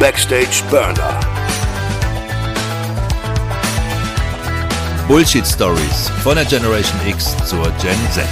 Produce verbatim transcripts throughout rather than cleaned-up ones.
Backstage Burner. Bullshit Stories von der Generation X zur Gen Z.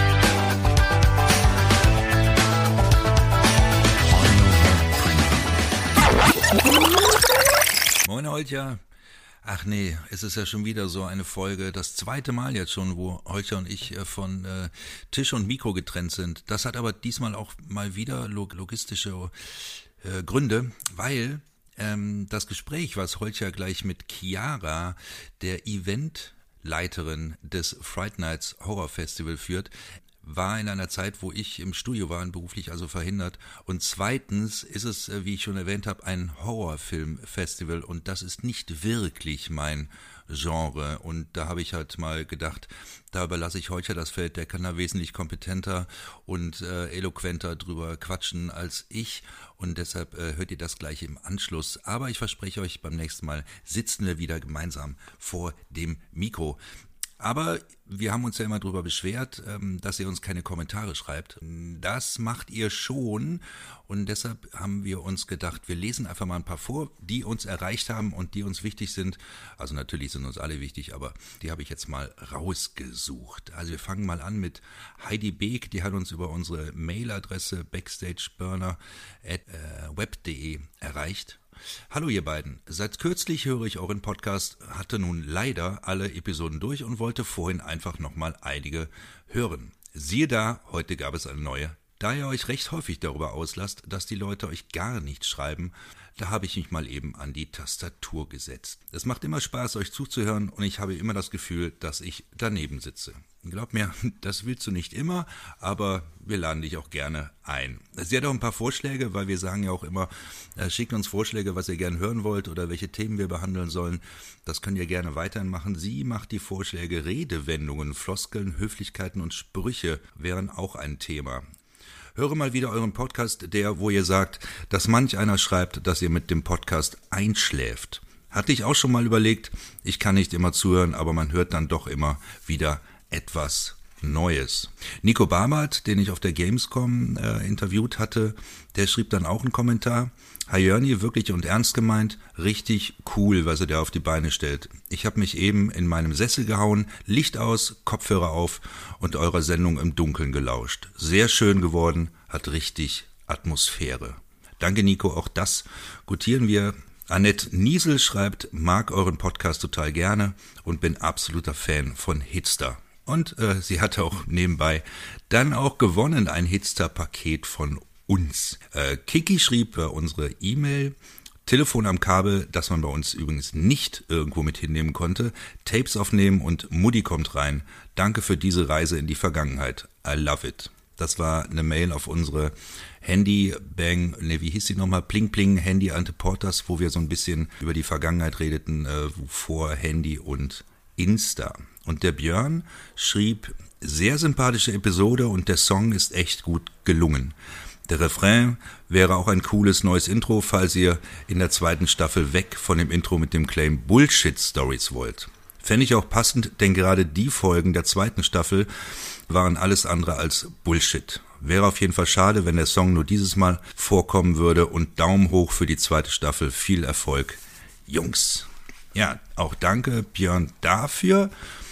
Moin Holger. Ach nee, es ist ja schon wieder so eine Folge, das zweite Mal jetzt schon, wo Holger und ich von äh, Tisch und Mikro getrennt sind. Das hat aber diesmal auch mal wieder log- logistische äh, Gründe, weil ähm, das Gespräch, was Holger gleich mit Chiara, der Eventleiterin des Fright Nights Horror Festival führt, war in einer Zeit, wo ich im Studio war und beruflich also verhindert. Und zweitens ist es, wie ich schon erwähnt habe, ein Horrorfilmfestival und das ist nicht wirklich mein Genre. Und da habe ich halt mal gedacht, da überlasse ich Holger das Feld, der kann da wesentlich kompetenter und äh, eloquenter drüber quatschen als ich. Und deshalb äh, hört ihr das gleich im Anschluss. Aber ich verspreche euch, beim nächsten Mal sitzen wir wieder gemeinsam vor dem Mikro. Aber wir haben uns ja immer darüber beschwert, dass ihr uns keine Kommentare schreibt. Das macht ihr schon und deshalb haben wir uns gedacht, wir lesen einfach mal ein paar vor, die uns erreicht haben und die uns wichtig sind. Also natürlich sind uns alle wichtig, aber die habe ich jetzt mal rausgesucht. Also wir fangen mal an mit Heidi Beek, die hat uns über unsere Mailadresse backstageburner at web punkt de erreicht. Hallo ihr beiden, seit kürzlich höre ich euren Podcast, hatte nun leider alle Episoden durch und wollte vorhin einfach nochmal einige hören. Siehe da, heute gab es eine neue. Da ihr euch recht häufig darüber auslasst, dass die Leute euch gar nicht schreiben, da habe ich mich mal eben an die Tastatur gesetzt. Es macht immer Spaß, euch zuzuhören und ich habe immer das Gefühl, dass ich daneben sitze. Glaub mir, das willst du nicht immer, aber wir laden dich auch gerne ein. Sie hat auch ein paar Vorschläge, weil wir sagen ja auch immer, äh, schickt uns Vorschläge, was ihr gerne hören wollt oder welche Themen wir behandeln sollen. Das könnt ihr gerne weiterhin machen. Sie macht die Vorschläge, Redewendungen, Floskeln, Höflichkeiten und Sprüche wären auch ein Thema. Höre mal wieder euren Podcast, der, wo ihr sagt, dass manch einer schreibt, dass ihr mit dem Podcast einschläft. Hatte ich auch schon mal überlegt, ich kann nicht immer zuhören, aber man hört dann doch immer wieder etwas Neues. Nico Barmert, den ich auf der Gamescom äh, interviewt hatte, der schrieb dann auch einen Kommentar. Hi Jörni, wirklich und ernst gemeint, richtig cool, was er da auf die Beine stellt. Ich habe mich eben in meinem Sessel gehauen, Licht aus, Kopfhörer auf und eurer Sendung im Dunkeln gelauscht. Sehr schön geworden, hat richtig Atmosphäre. Danke Nico, auch das gutieren wir. Annette Niesel schreibt, mag euren Podcast total gerne und bin absoluter Fan von Hitster. Und äh, sie hatte auch nebenbei dann auch gewonnen, ein Hitster-Paket von uns. Äh, Kiki schrieb äh, unsere E-Mail, Telefon am Kabel, das man bei uns übrigens nicht irgendwo mit hinnehmen konnte, Tapes aufnehmen und Mutti kommt rein. Danke für diese Reise in die Vergangenheit. I love it. Das war eine Mail auf unsere Handy-Bang, ne, wie hieß die nochmal? Pling-Pling, Handy-Ante-Portas, wo wir so ein bisschen über die Vergangenheit redeten, äh, vor Handy und Insta. Und der Björn schrieb, sehr sympathische Episode und der Song ist echt gut gelungen. Der Refrain wäre auch ein cooles neues Intro, falls ihr in der zweiten Staffel weg von dem Intro mit dem Claim Bullshit Stories wollt. Fände ich auch passend, denn gerade die Folgen der zweiten Staffel waren alles andere als Bullshit. Wäre auf jeden Fall schade, wenn der Song nur dieses Mal vorkommen würde und Daumen hoch für die zweite Staffel. Viel Erfolg, Jungs. Ja, auch danke Björn dafür.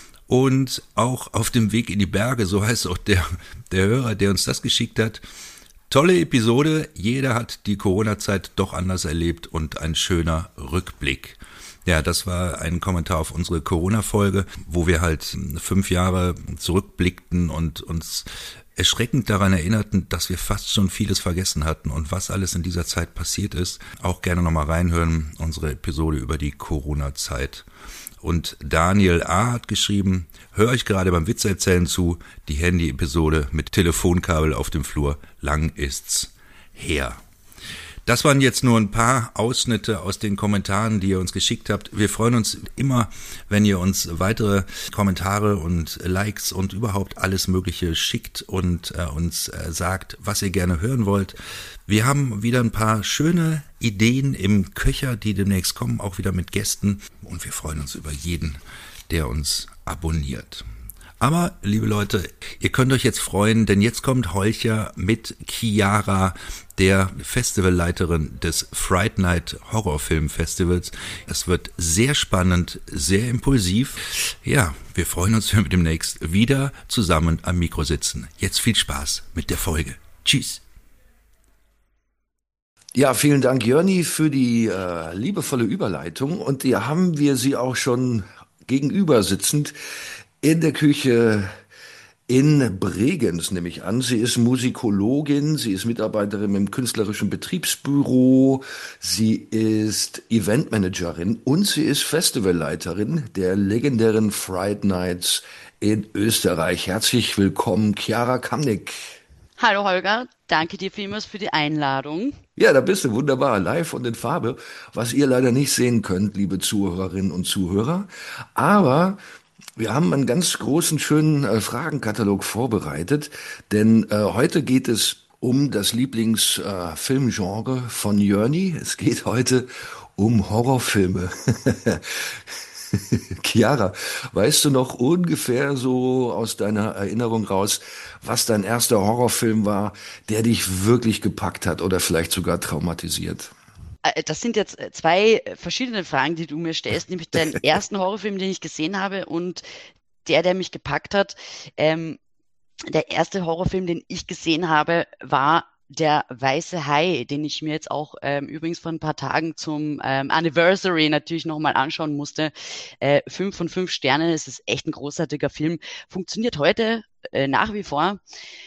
Und auch auf dem Weg in die Berge, so heißt auch der, der Hörer, der uns das geschickt hat. Tolle Episode, jeder hat die Corona-Zeit doch anders erlebt und ein schöner Rückblick. Ja, das war ein Kommentar auf unsere Corona-Folge, wo wir halt fünf Jahre zurückblickten und uns erschreckend daran erinnerten, dass wir fast schon vieles vergessen hatten und was alles in dieser Zeit passiert ist. Auch gerne nochmal reinhören, unsere Episode über die Corona-Zeit. Und Daniel A. hat geschrieben, höre euch gerade beim Witzeerzählen zu, die Handy-Episode mit Telefonkabel auf dem Flur, lang ist's her. Das waren jetzt nur ein paar Ausschnitte aus den Kommentaren, die ihr uns geschickt habt. Wir freuen uns immer, wenn ihr uns weitere Kommentare und Likes und überhaupt alles Mögliche schickt und äh, uns äh, sagt, was ihr gerne hören wollt. Wir haben wieder ein paar schöne Ideen im Köcher, die demnächst kommen, auch wieder mit Gästen. Und wir freuen uns über jeden, der uns abonniert. Aber, liebe Leute, ihr könnt euch jetzt freuen, denn jetzt kommt Holcher mit Chiara, der Festivalleiterin des Fright Night Horrorfilm Festivals. Es wird sehr spannend, sehr impulsiv. Ja, wir freuen uns, wenn wir demnächst wieder zusammen am Mikro sitzen. Jetzt viel Spaß mit der Folge. Tschüss. Ja, vielen Dank, Jörni, für die äh, liebevolle Überleitung. Und hier haben wir sie auch schon gegenüber sitzend in der Küche in Bregenz, nehme ich an. Sie ist Musikologin, sie ist Mitarbeiterin im künstlerischen Betriebsbüro, sie ist Eventmanagerin und sie ist Festivalleiterin der legendären Fright Nights in Österreich. Herzlich willkommen, Chiara Kamnick. Hallo Holger, danke dir vielmals für die Einladung. Ja, da bist du wunderbar, live und in Farbe, was ihr leider nicht sehen könnt, liebe Zuhörerinnen und Zuhörer. Aber wir haben einen ganz großen, schönen äh, Fragenkatalog vorbereitet, denn äh, heute geht es um das Lieblingsfilmgenre äh, von Jörni. Es geht heute um Horrorfilme. Chiara, weißt du noch ungefähr so aus deiner Erinnerung raus, was dein erster Horrorfilm war, der dich wirklich gepackt hat oder vielleicht sogar traumatisiert? Das sind jetzt zwei verschiedene Fragen, die du mir stellst, nämlich den ersten Horrorfilm, den ich gesehen habe und der, der mich gepackt hat. Ähm, der erste Horrorfilm, den ich gesehen habe, war Der Weiße Hai, den ich mir jetzt auch ähm, übrigens vor ein paar Tagen zum ähm, Anniversary natürlich nochmal anschauen musste. Äh, fünf von fünf Sternen, es ist echt ein großartiger Film. Funktioniert heute äh, nach wie vor.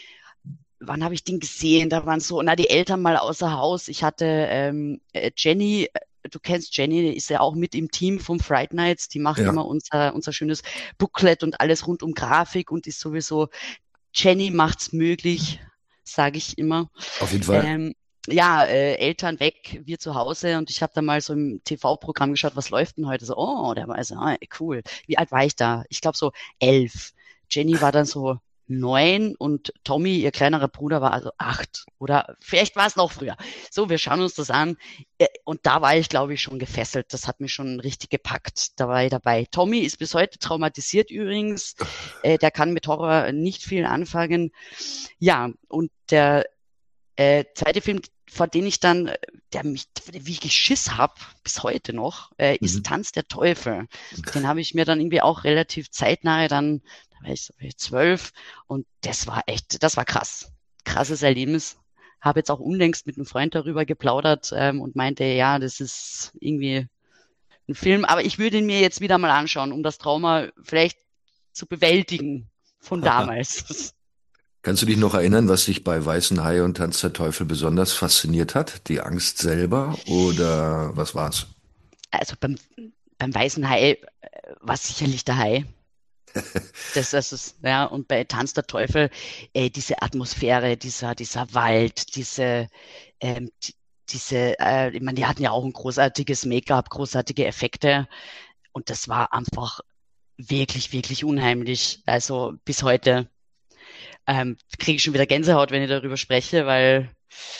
Wann habe ich den gesehen? Da waren so, na, die Eltern mal außer Haus. Ich hatte ähm, Jenny, du kennst Jenny, die ist ja auch mit im Team vom Fright Nights. Die macht Ja, immer unser, unser schönes Booklet und alles rund um Grafik und ist sowieso, Jenny macht's möglich, sage ich immer. auf jeden Fall. Ähm, ja, äh, Eltern weg, wir zu Hause und ich habe da mal so im T V-Programm geschaut, was läuft denn heute? So, oh, der war so, ah, cool. Wie alt war ich da? Ich glaube so elf. Jenny war dann so neun und Tommy, ihr kleinerer Bruder, war also acht. Oder vielleicht war es noch früher. So, wir schauen uns das an. Äh, Und da war ich, glaube ich, schon gefesselt. Das hat mich schon richtig gepackt. Da war ich dabei. Tommy ist bis heute traumatisiert übrigens. Äh, der kann mit Horror nicht viel anfangen. Ja, und der äh, zweite Film, vor den ich dann, der mich, wie ich Schiss hab, bis heute noch, äh, ist Mhm. Tanz der Teufel. Den habe ich mir dann irgendwie auch relativ zeitnah dann, da war ich, so- war ich zwölf und das war echt, das war krass. Krasses Erlebnis. Habe jetzt auch unlängst mit einem Freund darüber geplaudert ähm, und meinte, ja, das ist irgendwie ein Film, aber ich würde ihn mir jetzt wieder mal anschauen, um das Trauma vielleicht zu bewältigen von damals. Kannst du dich noch erinnern, was dich bei Weißen Hai und Tanz der Teufel besonders fasziniert hat? Die Angst selber oder was war's? Also beim, beim Weißen Hai äh, war sicherlich der Hai. Das, das ist, ja, und bei Tanz der Teufel, äh, diese Atmosphäre, dieser, dieser Wald, diese, ähm, die, diese, äh, ich meine, die hatten ja auch ein großartiges Make-up, großartige Effekte. Und das war einfach wirklich, wirklich unheimlich. Also bis heute ähm, kriege ich schon wieder Gänsehaut, wenn ich darüber spreche, weil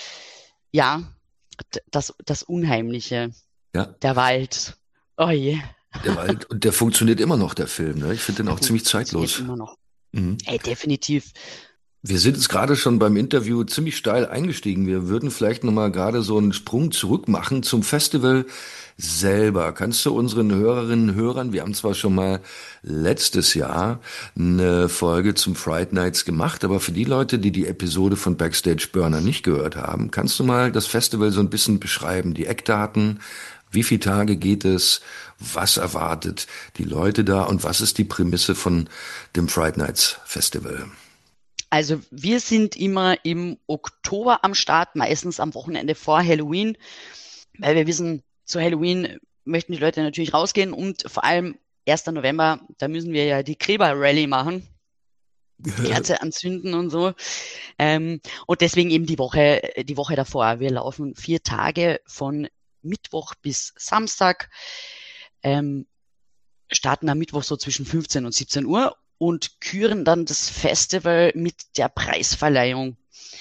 ja, d- das, das Unheimliche, Ja, der Wald, oh je, der Wald. Und der funktioniert immer noch, der Film, ne? Ich finde den der auch ziemlich funktioniert zeitlos. immer noch. Mhm. Ey, definitiv. Wir sind jetzt gerade schon beim Interview ziemlich steil eingestiegen. Wir würden vielleicht nochmal gerade so einen Sprung zurück machen zum Festival selber. Kannst du unseren Hörerinnen und Hörern, wir haben zwar schon mal letztes Jahr eine Folge zum Fright Nights gemacht, aber für die Leute, die die Episode von Backstage Burner nicht gehört haben, kannst du mal das Festival so ein bisschen beschreiben, die Eckdaten, wie viele Tage geht es, was erwartet die Leute da und was ist die Prämisse von dem Fright Nights Festival? Also wir sind immer im Oktober am Start, meistens am Wochenende vor Halloween, weil wir wissen, zu Halloween möchten die Leute natürlich rausgehen und vor allem erster November, da müssen wir ja die Gräber-Rallye machen, Kerze anzünden und so. Ähm, und deswegen eben die Woche, die Woche davor. Wir laufen vier Tage von Mittwoch bis Samstag, ähm, starten am Mittwoch so zwischen fünfzehn und siebzehn Uhr und küren dann das Festival mit der Preisverleihung.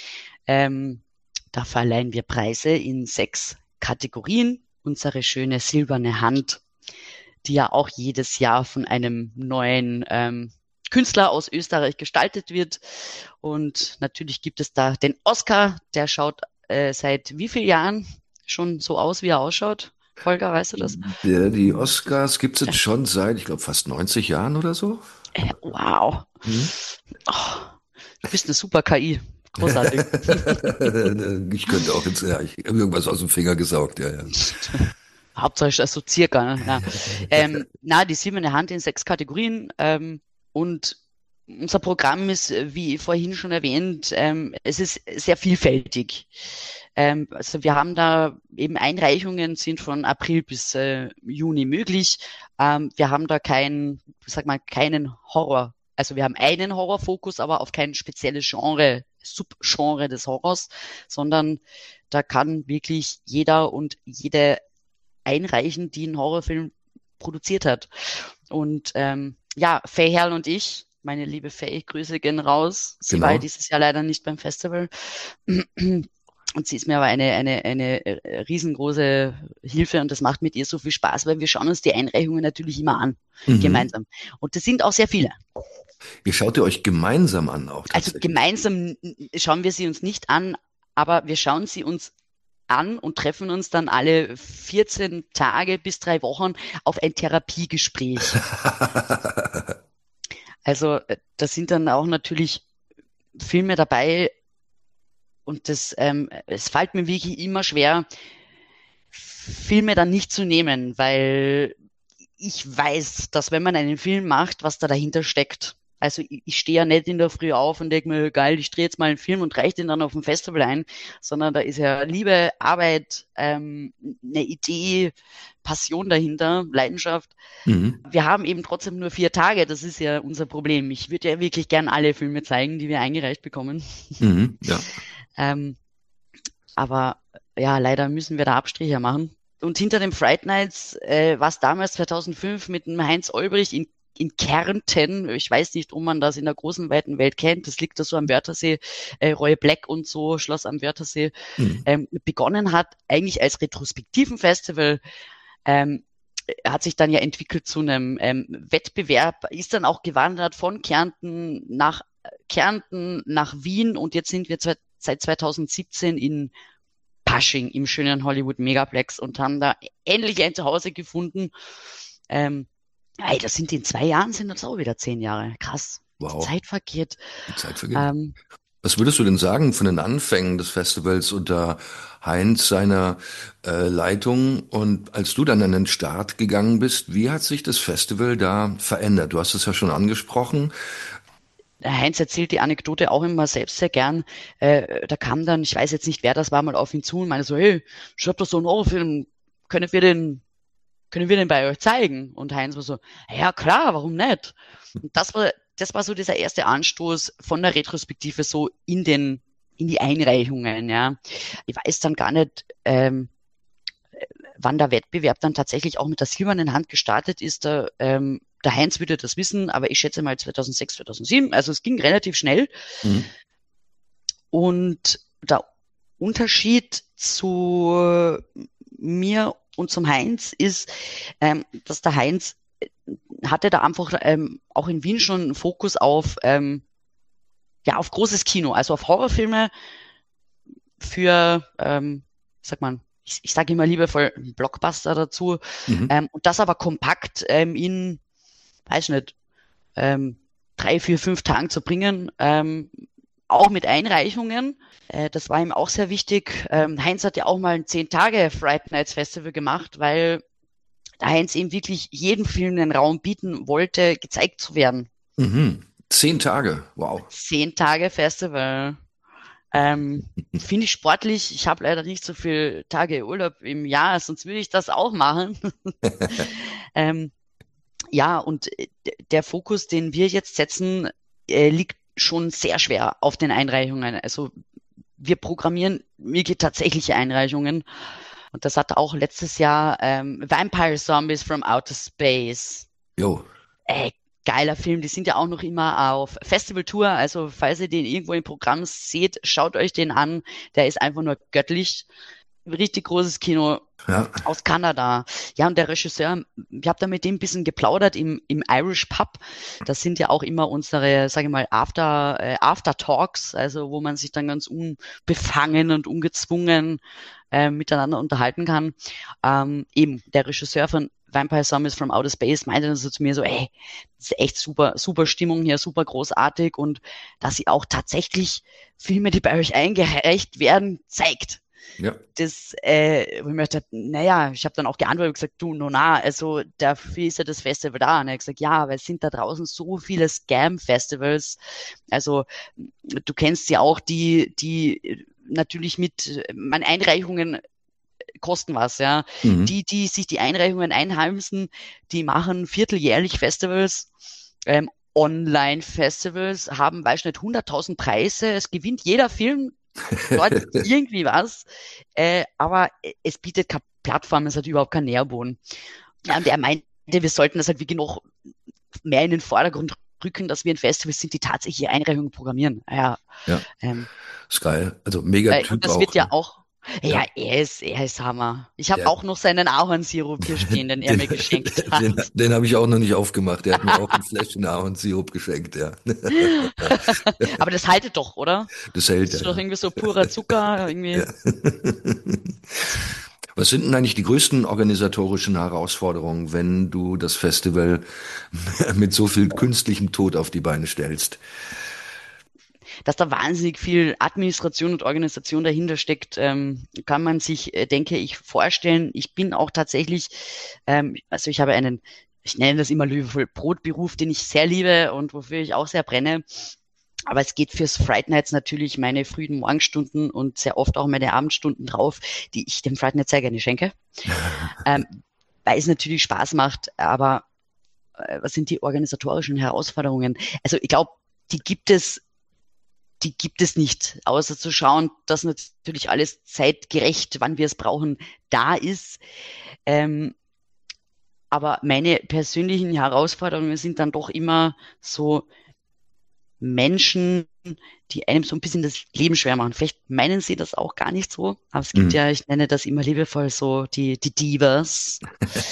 Ähm, da verleihen wir Preise in sechs Kategorien. Unsere schöne silberne Hand, die ja auch jedes Jahr von einem neuen ähm, Künstler aus Österreich gestaltet wird. Und natürlich gibt es da den Oscar, der schaut äh, seit wie vielen Jahren schon so aus, wie er ausschaut? Holger, weißt du das? Der, die Oscars gibt es jetzt schon seit, ich glaube, fast neunzig Jahren oder so. Äh, wow. Hm? Oh, du bist eine super K I. Großartig. Ich könnte auch jetzt, ja, ich habe irgendwas aus dem Finger gesaugt, ja, ja. Hauptsache so circa. Ne? Ja. Ähm, na, die silberne Hand in sechs Kategorien. Ähm, und unser Programm ist, wie vorhin schon erwähnt, ähm, es ist sehr vielfältig. Ähm, also wir haben da eben Einreichungen sind von April bis äh, Juni möglich. Ähm, wir haben da kein, sag mal, keinen Horror. Also wir haben einen Horrorfokus, aber auf kein spezielles Genre, Subgenre des Horrors, sondern da kann wirklich jeder und jede einreichen, die einen Horrorfilm produziert hat. Und ähm, ja, Faye Herrl und ich, meine liebe Faye, Grüße gehen raus. Sie Genau. war ja dieses Jahr leider nicht beim Festival. Und sie ist mir aber eine, eine, eine riesengroße Hilfe und das macht mit ihr so viel Spaß, weil wir schauen uns die Einreichungen natürlich immer an, mhm. gemeinsam. Und das sind auch sehr viele. Ihr schaut ihr euch gemeinsam an auch? Also gemeinsam schauen wir sie uns nicht an, aber wir schauen sie uns an und treffen uns dann alle vierzehn Tage bis drei Wochen auf ein Therapiegespräch. Also da sind dann auch natürlich Filme dabei und das, ähm, es fällt mir wirklich immer schwer, Filme dann nicht zu nehmen, weil ich weiß, dass wenn man einen Film macht, was da dahinter steckt. Also ich, ich stehe ja nicht in der Früh auf und denke mir, geil, ich drehe jetzt mal einen Film und reiche den dann auf dem Festival ein, sondern da ist ja Liebe, Arbeit, ähm, eine Idee, Passion dahinter, Leidenschaft. Mhm. Wir haben eben trotzdem nur vier Tage, das ist ja unser Problem. Ich würde ja wirklich gern alle Filme zeigen, die wir eingereicht bekommen. Mhm, ja. ähm, aber ja, leider müssen wir da Abstriche machen. Und hinter den Fright Nights äh, war es damals zweitausendfünf mit dem Heinz Olbrich in in Kärnten, ich weiß nicht, ob man das in der großen, weiten Welt kennt, das liegt da so am Wörthersee, äh, Roy Black und so, Schloss am Wörthersee, mhm. ähm, begonnen hat, eigentlich als retrospektiven Festival, ähm, hat sich dann ja entwickelt zu einem ähm, Wettbewerb, ist dann auch gewandert von Kärnten nach Kärnten, nach Wien und jetzt sind wir seit zweitausendsiebzehn in Pasching im schönen Hollywood Megaplex und haben da endlich ein Zuhause gefunden. Ähm, Ey, das sind in zwei Jahren, sind das auch wieder zehn Jahre. Krass. Wow. Die Zeit vergeht. Die Zeit vergeht. Ähm, Was würdest du denn sagen von den Anfängen des Festivals unter Heinz, seiner äh, Leitung? Und als du dann an den Start gegangen bist, wie hat sich das Festival da verändert? Du hast es ja schon angesprochen. Heinz erzählt die Anekdote auch immer selbst sehr gern. Äh, da kam dann, ich weiß jetzt nicht, wer das war, mal auf ihn zu und meinte so, hey, ich hab doch so einen Horrorfilm, können wir den können wir den bei euch zeigen? Und Heinz war so, ja klar, warum nicht? Und das war, das war so dieser erste Anstoß von der Retrospektive so in den, in die Einreichungen, ja. Ich weiß dann gar nicht, ähm, wann der Wettbewerb dann tatsächlich auch mit der silbernen Hand gestartet ist. Der, ähm, der Heinz würde das wissen, aber ich schätze mal zweitausendsechs, zweitausendsieben. Also es ging relativ schnell. Mhm. Und der Unterschied zu mir und zum Heinz ist, ähm, dass der Heinz hatte da einfach ähm, auch in Wien schon einen Fokus auf, ähm, ja, auf großes Kino, also auf Horrorfilme für, ähm, sag mal, ich, ich sage immer liebevoll Blockbuster dazu, mhm. ähm, und das aber kompakt ähm, in, weiß nicht, ähm, drei, vier, fünf Tagen zu bringen, ähm, auch mit Einreichungen. Äh, das war ihm auch sehr wichtig. Ähm, Heinz hat ja auch mal ein zehn-Tage-Fright Nights Festival gemacht, weil der Heinz eben wirklich jedem Film einen Raum bieten wollte, gezeigt zu werden. Mhm. Zehn Tage, wow. Zehn Tage Festival. Ähm, finde ich sportlich. Ich habe leider nicht so viele Tage Urlaub im Jahr, sonst würde ich das auch machen. ähm, ja, und der Fokus, den wir jetzt setzen, äh, liegt schon sehr schwer auf den Einreichungen. Also wir programmieren wirklich tatsächliche Einreichungen. Und das hat auch letztes Jahr ähm, Vampire Zombies from Outer Space. Jo. Ey, geiler Film. Die sind ja auch noch immer auf Festivaltour. Also falls ihr den irgendwo im Programm seht, schaut euch den an. Der ist einfach nur göttlich. richtig großes Kino Ja. aus Kanada. Ja, und der Regisseur, ich habe da mit dem ein bisschen geplaudert im, im Irish Pub. Das sind ja auch immer unsere, sage ich mal, After, äh, After Talks, also wo man sich dann ganz unbefangen und ungezwungen äh, miteinander unterhalten kann. Ähm, eben, der Regisseur von Vampire Summers from Outer Space meinte dann so zu mir so, ey, das ist echt super, super Stimmung hier, super großartig und dass sie auch tatsächlich Filme, die bei euch eingereicht werden, zeigt. Ja. Das, äh, wo ich mir gedacht, naja, ich habe dann auch geantwortet und gesagt, du, no na, also dafür ist ja das Festival da. Und er hat gesagt, ja, weil es sind da draußen so viele Scam-Festivals. Also du kennst sie auch, die, die natürlich mit, man Einreichungen kosten was, ja. Mhm. Die, die sich die Einreichungen einheimsen, die machen vierteljährlich Festivals, ähm, Online-Festivals, haben beispielsweise hunderttausend Preise, es gewinnt jeder Film dort irgendwie was, äh, aber es bietet keine Plattform, es hat überhaupt keinen Nährboden. Ja, und er meinte, wir sollten das halt wirklich noch mehr in den Vordergrund rücken, dass wir ein Festival sind, die tatsächlich Einreichungen programmieren. Ja, Ja. ähm, Ist geil. Also mega äh, Typ und das auch. wird ja Ne? auch, ja, Ja. er ist, er ist Hammer. Ich habe Der- auch noch seinen Ahornsirup hier stehen, den er mir geschenkt hat. Den, den habe ich auch noch nicht aufgemacht. Der hat mir auch ein Fläschchen Ahornsirup geschenkt, ja. Aber das haltet doch, oder? Das hält Das ist ja. doch irgendwie so purer Zucker, irgendwie. Ja. Was sind denn eigentlich die größten organisatorischen Herausforderungen, wenn du das Festival mit so viel künstlichem Tod auf die Beine stellst? Dass da wahnsinnig viel Administration und Organisation dahinter steckt, ähm, kann man sich, äh, denke ich, vorstellen. Ich bin auch tatsächlich, ähm, also ich habe einen, ich nenne das immer liebevoll Brotberuf, den ich sehr liebe und wofür ich auch sehr brenne. Aber es geht fürs Fright Nights natürlich meine frühen Morgenstunden und sehr oft auch meine Abendstunden drauf, die ich dem Fright Night sehr gerne schenke. ähm, weil es natürlich Spaß macht, aber äh, was sind die organisatorischen Herausforderungen? Also ich glaube, die gibt es die gibt es nicht, außer zu schauen, dass natürlich alles zeitgerecht, wann wir es brauchen, da ist. Ähm, aber meine persönlichen Herausforderungen sind dann doch immer so Menschen, die einem so ein bisschen das Leben schwer machen. Vielleicht meinen sie das auch gar nicht so, aber es gibt Mhm. ja, ich nenne das immer liebevoll so die, die Divas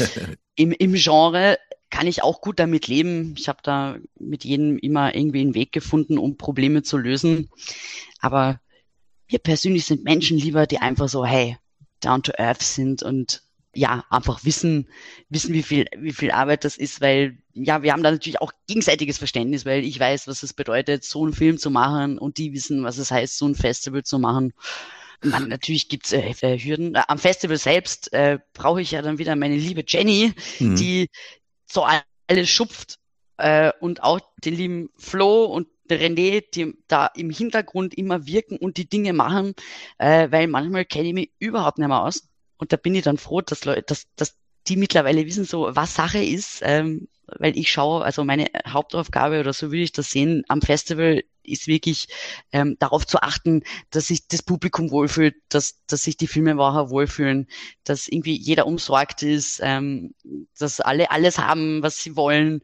im, im Genre. Kann ich auch gut damit leben. Ich habe da mit jedem immer irgendwie einen Weg gefunden, um Probleme zu lösen. Aber mir persönlich sind Menschen lieber, die einfach so, hey, down to earth sind und ja, einfach wissen, wissen, wie viel, wie viel Arbeit das ist, weil, ja, wir haben da natürlich auch gegenseitiges Verständnis, weil ich weiß, was es bedeutet, so einen Film zu machen und die wissen, was es heißt, so ein Festival zu machen. Und dann natürlich gibt's äh, Hürden. Am Festival selbst äh, brauche ich ja dann wieder meine liebe Jenny, Mhm. die so alles schupft äh, und auch den lieben Flo und der René, die da im Hintergrund immer wirken und die Dinge machen, äh, weil manchmal kenne ich mich überhaupt nicht mehr aus. Und da bin ich dann froh, dass Leute, dass, dass die mittlerweile wissen, so was Sache ist, ähm, weil ich schaue, also meine Hauptaufgabe oder so würde ich das sehen am Festival ist wirklich ähm, darauf zu achten, dass sich das Publikum wohlfühlt, dass, dass sich die Filmemacher wohlfühlen, dass irgendwie jeder umsorgt ist, ähm, dass alle alles haben, was sie wollen.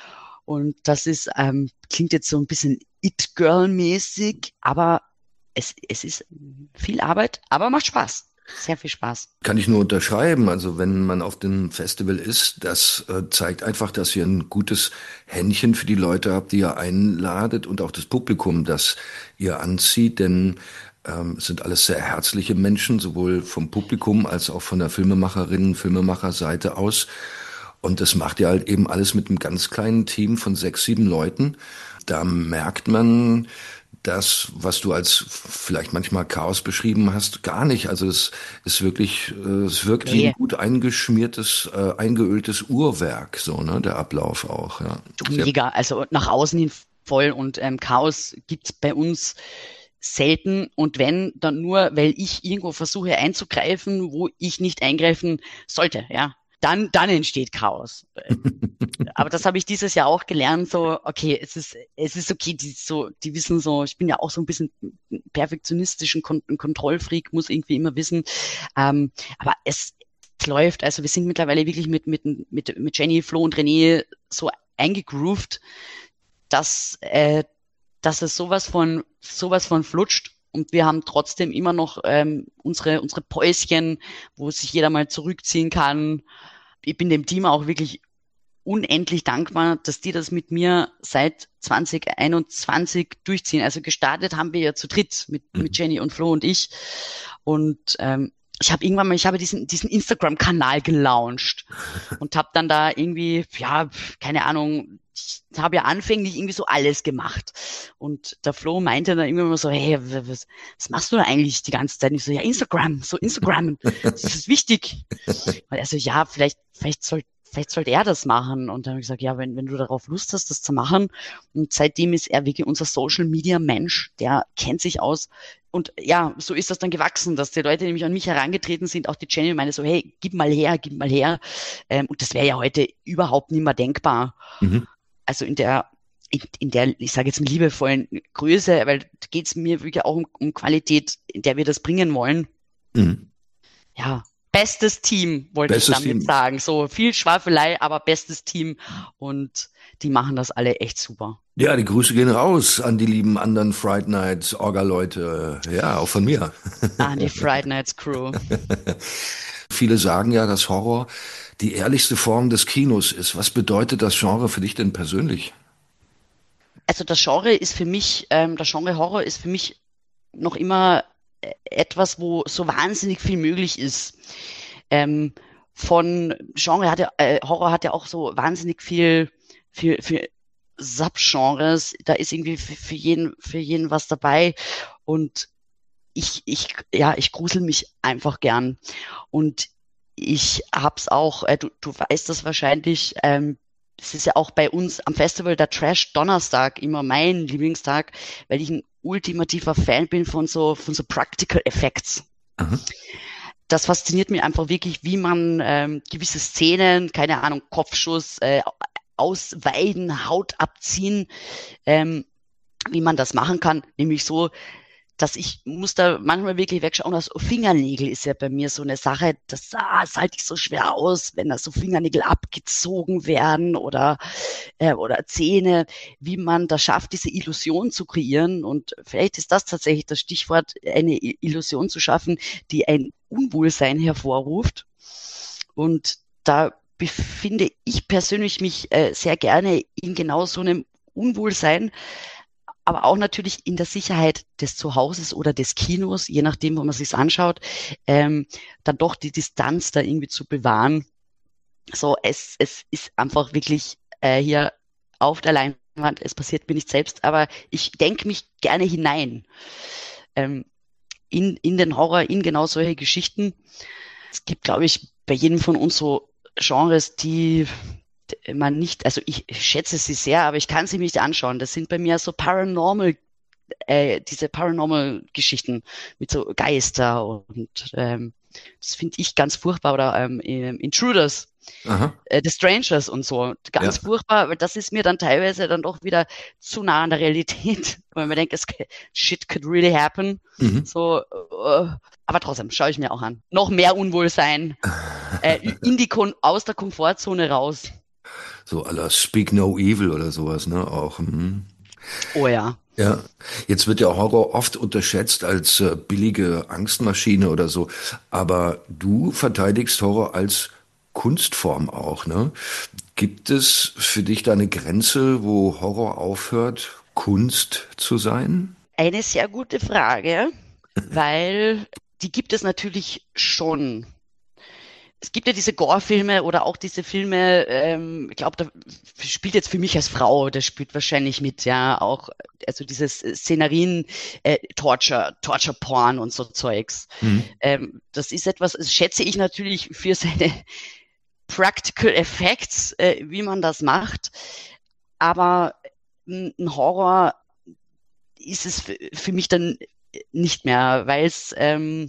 Und das ist, ähm, klingt jetzt so ein bisschen It-Girl-mäßig, aber es, es ist viel Arbeit, aber macht Spaß. Sehr viel Spaß. Kann ich nur unterschreiben. Also wenn man auf dem Festival ist, das äh, zeigt einfach, dass ihr ein gutes Händchen für die Leute habt, die ihr einladet und auch das Publikum, das ihr anzieht. Denn ähm, es sind alles sehr herzliche Menschen, sowohl vom Publikum als auch von der Filmemacherinnen, Filmemacherseite aus. Und das macht ihr halt eben alles mit einem ganz kleinen Team von sechs, sieben Leuten. Da merkt man das, was du als vielleicht manchmal Chaos beschrieben hast, gar nicht. Also es ist wirklich, äh, es wirkt wie ein Nee. gut eingeschmiertes, äh, eingeöltes Uhrwerk, so, ne, der Ablauf auch, ja. Du, Sehr, mega, also nach außen hin voll und ähm, Chaos gibt's bei uns selten und wenn, dann nur, weil ich irgendwo versuche einzugreifen, wo ich nicht eingreifen sollte, ja. Dann, dann entsteht Chaos. Aber das habe ich dieses Jahr auch gelernt, so, okay, es ist, es ist okay, die so, die wissen so, ich bin ja auch so ein bisschen perfektionistisch, ein, Kon ein Kontrollfreak, muss irgendwie immer wissen. Ähm, aber es, es läuft, also wir sind mittlerweile wirklich mit, mit, mit, mit Jenny, Flo und René so eingegroovt, dass, äh, dass es sowas von, sowas von flutscht und wir haben trotzdem immer noch ähm, unsere, unsere Päuschen, wo sich jeder mal zurückziehen kann. Ich bin dem Team auch wirklich unendlich dankbar, dass die das mit mir seit zwanzig einundzwanzig durchziehen. Also gestartet haben wir ja zu dritt mit, mhm. mit Jenny und Flo und ich. Und ähm, ich habe irgendwann mal, ich habe diesen diesen Instagram-Kanal gelauncht und habe dann da irgendwie, ja, keine Ahnung, ich habe ja anfänglich irgendwie so alles gemacht. Und der Flo meinte dann irgendwann mal so, hey, was, was machst du da eigentlich die ganze Zeit? Und ich so, ja, Instagram, so Instagram, das ist wichtig. Und er so, ja, vielleicht, vielleicht soll Vielleicht sollte er das machen. Und dann habe ich gesagt, ja, wenn, wenn du darauf Lust hast, das zu machen. Und seitdem ist er wirklich unser Social-Media-Mensch, der kennt sich aus. Und ja, so ist das dann gewachsen, dass die Leute nämlich an mich herangetreten sind, auch die Jenny meine so, hey, gib mal her, gib mal her. Ähm, und das wäre ja heute überhaupt nicht mehr denkbar. Mhm. Also in der, in, in der, ich sage jetzt liebevollen Größe, weil da geht es mir wirklich auch um, um Qualität, in der wir das bringen wollen. Mhm. Ja. Bestes Team, wollte bestes ich damit Team. sagen. So viel Schwafelei, aber bestes Team. Und die machen das alle echt super. Ja, die Grüße gehen raus an die lieben anderen Fright Nights Orga-Leute. Ja, auch von mir. An die Fright Nights Crew. Viele sagen ja, dass Horror die ehrlichste Form des Kinos ist. Was bedeutet das Genre für dich denn persönlich? Also das Genre ist für mich, ähm, das Genre Horror ist für mich noch immer etwas, wo so wahnsinnig viel möglich ist. Ähm, von Genre hat ja, äh, Horror hat ja auch so wahnsinnig viel, viel, viel Subgenres. Da ist irgendwie für, für jeden, für jeden was dabei. Und ich, ich, ja, ich grusel mich einfach gern. Und ich hab's auch, äh, du, du weißt das wahrscheinlich, ähm, es ist ja auch bei uns am Festival der Trash Donnerstag immer mein Lieblingstag, weil ich ein ultimativer Fan bin von so von so Practical Effects. Mhm. Das fasziniert mich einfach wirklich, wie man ähm, gewisse Szenen, keine Ahnung, Kopfschuss, äh, ausweiden, Haut abziehen, ähm, wie man das machen kann, nämlich so, dass ich muss da manchmal wirklich wegschauen. Also Fingernägel ist ja bei mir so eine Sache, das, ah, das halte ich so schwer aus, wenn da so Fingernägel abgezogen werden oder, äh, oder Zähne, wie man das schafft, diese Illusion zu kreieren. Und vielleicht ist das tatsächlich das Stichwort, eine Illusion zu schaffen, die ein Unwohlsein hervorruft. Und da befinde ich persönlich mich äh, sehr gerne in genau so einem Unwohlsein, aber auch natürlich in der Sicherheit des Zuhauses oder des Kinos, je nachdem, wo man sich's anschaut, ähm, dann doch die Distanz da irgendwie zu bewahren. So, es, es ist einfach wirklich äh, hier auf der Leinwand, es passiert mir nicht selbst, aber ich denke mich gerne hinein ähm, in, in den Horror, in genau solche Geschichten. Es gibt, glaube ich, bei jedem von uns so Genres, die man nicht, also ich schätze sie sehr, aber ich kann sie mir nicht anschauen. Das sind bei mir so Paranormal, äh, diese Paranormal-Geschichten mit so Geister und ähm, das finde ich ganz furchtbar. Oder ähm, Intruders, äh, The Strangers und so, ganz ja. furchtbar, weil das ist mir dann teilweise dann doch wieder zu nah an der Realität, weil man denkt, es, shit could really happen. Mhm. So, uh, aber trotzdem schaue ich mir auch an. Noch mehr Unwohlsein, äh, in die Kon- aus der Komfortzone raus. So à la Speak No Evil oder sowas, ne, auch. Hm. Oh ja. Ja, jetzt wird ja Horror oft unterschätzt als äh, billige Angstmaschine oder so, aber du verteidigst Horror als Kunstform auch, ne? Gibt es für dich da eine Grenze, wo Horror aufhört, Kunst zu sein? Eine sehr gute Frage, weil die gibt es natürlich schon. Es gibt ja diese Gore-Filme oder auch diese Filme, ähm, ich glaube, da spielt jetzt für mich als Frau, das spielt wahrscheinlich mit, ja, auch, also dieses Szenarien, äh, Torture, Torture-Porn und so Zeugs. Mhm. Ähm, das ist etwas, das schätze ich natürlich für seine Practical Effects, äh, wie man das macht, aber ein Horror ist es für, für mich dann nicht mehr, weil es ähm,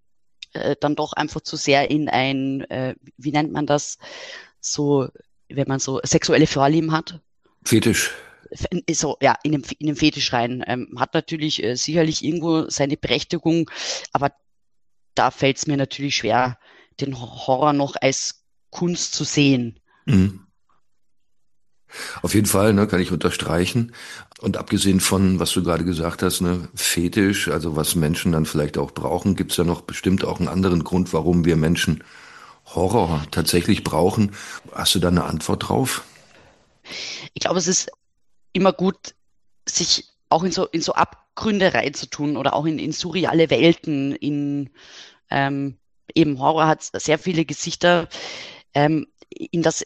dann doch einfach zu sehr in ein, äh, wie nennt man das, so, wenn man so sexuelle Vorlieben hat. Fetisch. So, ja, in den, in den Fetisch rein. Ähm, hat natürlich äh, sicherlich irgendwo seine Berechtigung, aber da fällt es mir natürlich schwer, den Horror noch als Kunst zu sehen. Mhm. Auf jeden Fall, ne, kann ich unterstreichen. Und abgesehen von, was du gerade gesagt hast, ne, Fetisch, also was Menschen dann vielleicht auch brauchen, gibt's ja noch bestimmt auch einen anderen Grund, warum wir Menschen Horror tatsächlich brauchen. Hast du da eine Antwort drauf? Ich glaube, es ist immer gut, sich auch in so, in so Abgründe reinzutun oder auch in, in surreale Welten, in ähm, eben Horror hat sehr viele Gesichter, ähm, in das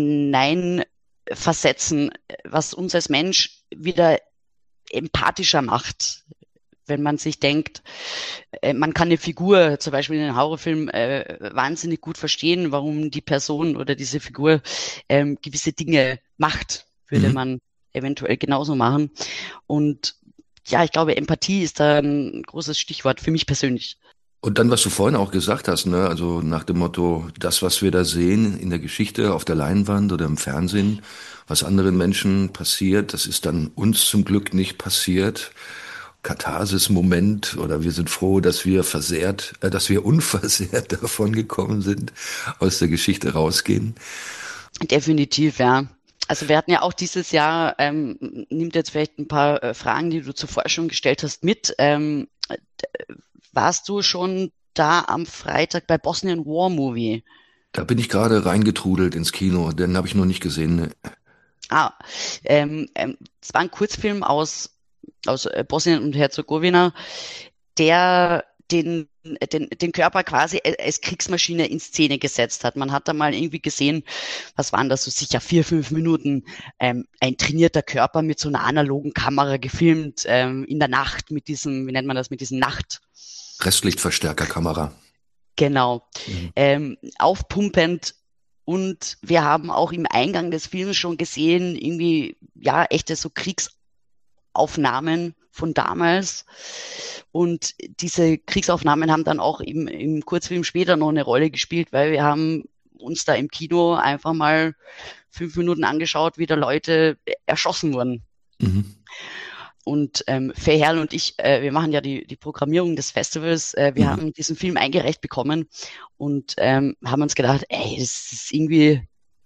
hineinversetzen, was uns als Mensch wieder empathischer macht. Wenn man sich denkt, äh, man kann eine Figur, zum Beispiel in einem Horrorfilm, äh, wahnsinnig gut verstehen, warum die Person oder diese Figur ähm, gewisse Dinge macht, würde Mhm. man eventuell genauso machen. Und ja, ich glaube, Empathie ist da ein großes Stichwort für mich persönlich. Und dann, was du vorhin auch gesagt hast, ne, also nach dem Motto, das, was wir da sehen in der Geschichte, auf der Leinwand oder im Fernsehen, was anderen Menschen passiert, das ist dann uns zum Glück nicht passiert. Katharsis-Moment oder wir sind froh, dass wir versehrt, äh, dass wir unversehrt davon gekommen sind, aus der Geschichte rausgehen. Definitiv, ja. Also wir hatten ja auch dieses Jahr, ähm, nimmt jetzt vielleicht ein paar äh, Fragen, die du zuvor schon gestellt hast, mit. Ähm, warst du schon da am Freitag bei Bosnian War Movie? Da bin ich gerade reingetrudelt ins Kino, den habe ich noch nicht gesehen. Ne? Ah, ähm, ähm, es war ein Kurzfilm aus, aus äh, Bosnien und Herzegowina, der den, den, den Körper quasi als Kriegsmaschine in Szene gesetzt hat. Man hat da mal irgendwie gesehen, was waren das, so sicher vier, fünf Minuten, ähm, ein trainierter Körper mit so einer analogen Kamera gefilmt, ähm, in der Nacht mit diesem, wie nennt man das, mit diesem Nacht, Restlichtverstärkerkamera. genau, Mhm. ähm, aufpumpend. Und wir haben auch im Eingang des Films schon gesehen, irgendwie, ja, echte so Kriegsaufnahmen von damals. Und diese Kriegsaufnahmen haben dann auch im, im Kurzfilm später noch eine Rolle gespielt, weil wir haben uns da im Kino einfach mal fünf Minuten angeschaut, wie da Leute erschossen wurden. Mhm. Und ähm, Verheerl und ich, äh, wir machen ja die, die Programmierung des Festivals. Äh, wir Mhm. haben diesen Film eingereicht bekommen und ähm, haben uns gedacht, ey, das ist irgendwie,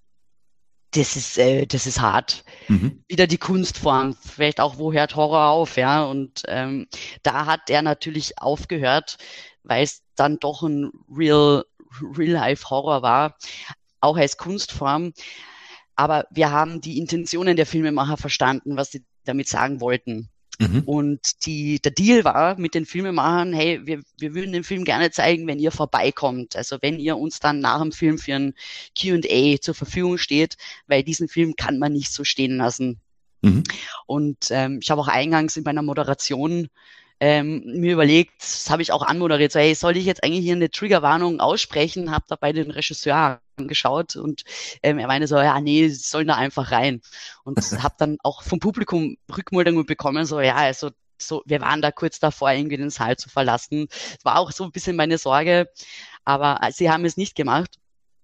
das ist, äh, das ist hart. Mhm. Wieder die Kunstform, vielleicht auch, wo hört Horror auf, ja? Und ähm, da hat er natürlich aufgehört, weil es dann doch ein real, Real-Life-Horror war, auch als Kunstform. Aber wir haben die Intentionen der Filmemacher verstanden, was sie damit sagen wollten. Mhm. Und die, der Deal war mit den Filmemachern, hey, wir, wir würden den Film gerne zeigen, wenn ihr vorbeikommt. Also wenn ihr uns dann nach dem Film für ein Q und A zur Verfügung steht, weil diesen Film kann man nicht so stehen lassen. Mhm. Und ähm, ich habe auch eingangs in meiner Moderation ähm, mir überlegt, das habe ich auch anmoderiert, so, hey, soll ich jetzt eigentlich hier eine Triggerwarnung aussprechen? Habe dabei den Regisseur angeschaut und ähm, er meinte so, ja, nee, sie sollen da einfach rein. Und habe dann auch vom Publikum Rückmeldungen bekommen, so, ja, also so, wir waren da kurz davor, irgendwie den Saal zu verlassen. Das war auch so ein bisschen meine Sorge, aber sie haben es nicht gemacht.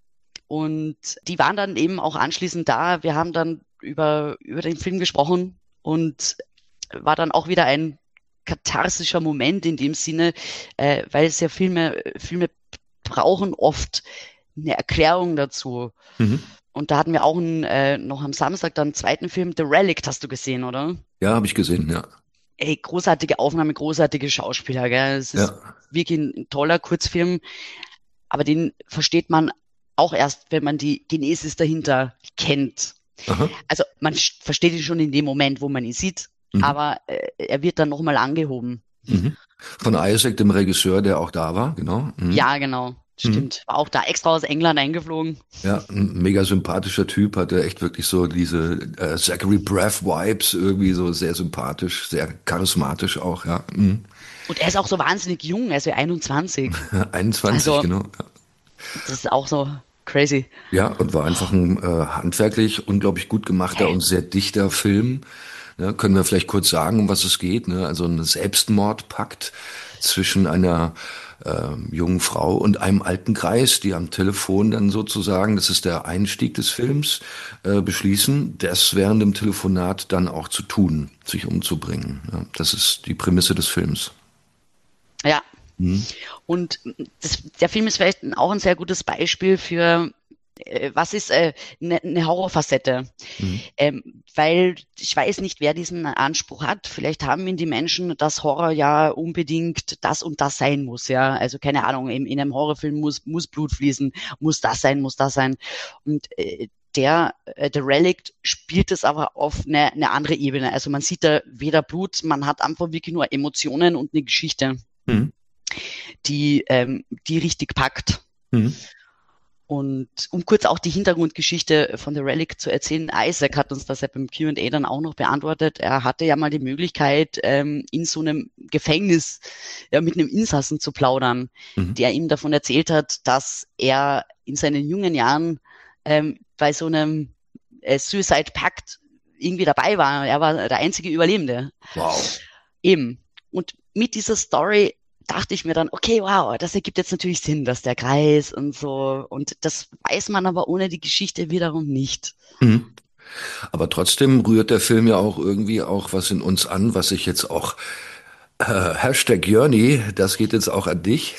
Und die waren dann eben auch anschließend da. Wir haben dann über, über den Film gesprochen und war dann auch wieder ein katharsischer Moment in dem Sinne, äh, weil es ja Filme, Filme brauchen oft eine Erklärung dazu. Mhm. Und da hatten wir auch einen, äh, noch am Samstag dann einen zweiten Film, The Relic, hast du gesehen, oder? Ja, habe ich gesehen, ja. Ey, großartige Aufnahme, großartige Schauspieler, gell? Es ist Ja. wirklich ein, ein toller Kurzfilm, aber den versteht man auch erst, wenn man die Genesis dahinter kennt. Aha. Also man sch- versteht ihn schon in dem Moment, wo man ihn sieht, Mhm. aber äh, er wird dann nochmal angehoben. Mhm. Von Isaac, dem Regisseur, der auch da war, genau. Mhm. Ja, genau, Mhm. stimmt. War auch da extra aus England eingeflogen. Ja, ein mega sympathischer Typ, hatte echt wirklich so diese äh, Zachary Braff-Vibes, irgendwie so sehr sympathisch, sehr charismatisch auch, ja. Mhm. Und er ist auch so wahnsinnig jung, also einundzwanzig. einundzwanzig, Also, genau. das ist auch so crazy. Ja, und war einfach ein äh, handwerklich unglaublich gut gemachter und sehr dichter Film. Ja, können wir vielleicht kurz sagen, um was es geht? Ne? Also ein Selbstmordpakt zwischen einer ähm, jungen Frau und einem alten Greis, die am Telefon dann sozusagen, das ist der Einstieg des Films, äh, beschließen, das während dem Telefonat dann auch zu tun, sich umzubringen. Ja, das ist die Prämisse des Films. Ja. Mhm. Und das, der Film ist vielleicht auch ein sehr gutes Beispiel für äh, was ist eine äh, ne, ne Horrorfacette? Mhm. Ähm, weil ich weiß nicht, wer diesen Anspruch hat. Vielleicht haben ihn die Menschen, dass Horror ja unbedingt das und das sein muss. Ja, also keine Ahnung, in, in einem Horrorfilm muss, muss Blut fließen, muss das sein, muss das sein. Und äh, der, äh, der Relic spielt es aber auf eine, eine andere Ebene. Also man sieht da weder Blut, man hat einfach wirklich nur Emotionen und eine Geschichte, mhm. die, ähm, die richtig packt. Mhm. Und um kurz auch die Hintergrundgeschichte von The Relic zu erzählen, Isaac hat uns das ja beim Q and A dann auch noch beantwortet. Er hatte ja mal die Möglichkeit, ähm, in so einem Gefängnis ja, mit einem Insassen zu plaudern, mhm. der ihm davon erzählt hat, dass er in seinen jungen Jahren ähm, bei so einem äh, Suicide Pact irgendwie dabei war. Er war der einzige Überlebende. Wow. Eben. Und mit dieser Story dachte ich mir dann, okay, wow, das ergibt jetzt natürlich Sinn, dass der Kreis und so. Und das weiß man aber ohne die Geschichte wiederum nicht. Mhm. Aber trotzdem rührt der Film ja auch irgendwie auch was in uns an, was ich jetzt auch Äh, Hashtag Jörni, das geht jetzt auch an dich,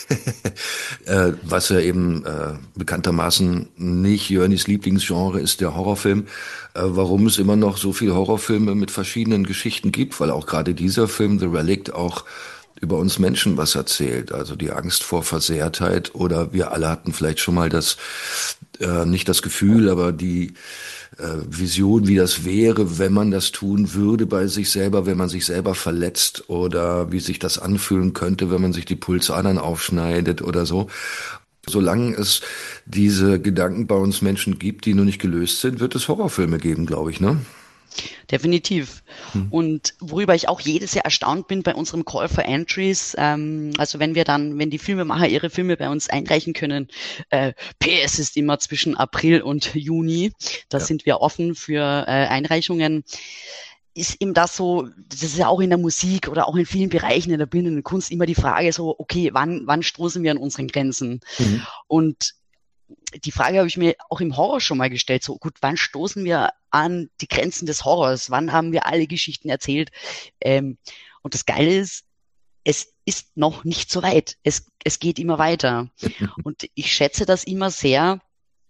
äh, was ja eben äh, bekanntermaßen nicht Jörnis Lieblingsgenre ist, der Horrorfilm. Äh, warum es immer noch so viele Horrorfilme mit verschiedenen Geschichten gibt, weil auch gerade dieser Film, The Relic, auch über uns Menschen was erzählt. Also die Angst vor Versehrtheit, oder wir alle hatten vielleicht schon mal das, äh, nicht das Gefühl, aber die Vision, wie das wäre, wenn man das tun würde bei sich selber, wenn man sich selber verletzt, oder wie sich das anfühlen könnte, wenn man sich die Pulsadern aufschneidet oder so. Solange es diese Gedanken bei uns Menschen gibt, die noch nicht gelöst sind, wird es Horrorfilme geben, glaube ich, ne? Definitiv. Hm. Und worüber ich auch jedes Jahr erstaunt bin bei unserem Call for Entries, ähm, also wenn wir dann, wenn die Filmemacher ihre Filme bei uns einreichen können, äh, P S ist immer zwischen April und Juni, da ja. sind wir offen für äh, Einreichungen. Ist eben das so, das ist ja auch in der Musik oder auch in vielen Bereichen in der bildenden Kunst immer die Frage so, okay, wann, wann stoßen wir an unseren Grenzen? Mhm. Und die Frage habe ich mir auch im Horror schon mal gestellt, so gut, wann stoßen wir an die Grenzen des Horrors? Wann haben wir alle Geschichten erzählt? Ähm, und das Geile ist, es ist noch nicht so weit. Es, es geht immer weiter. Und ich schätze das immer sehr,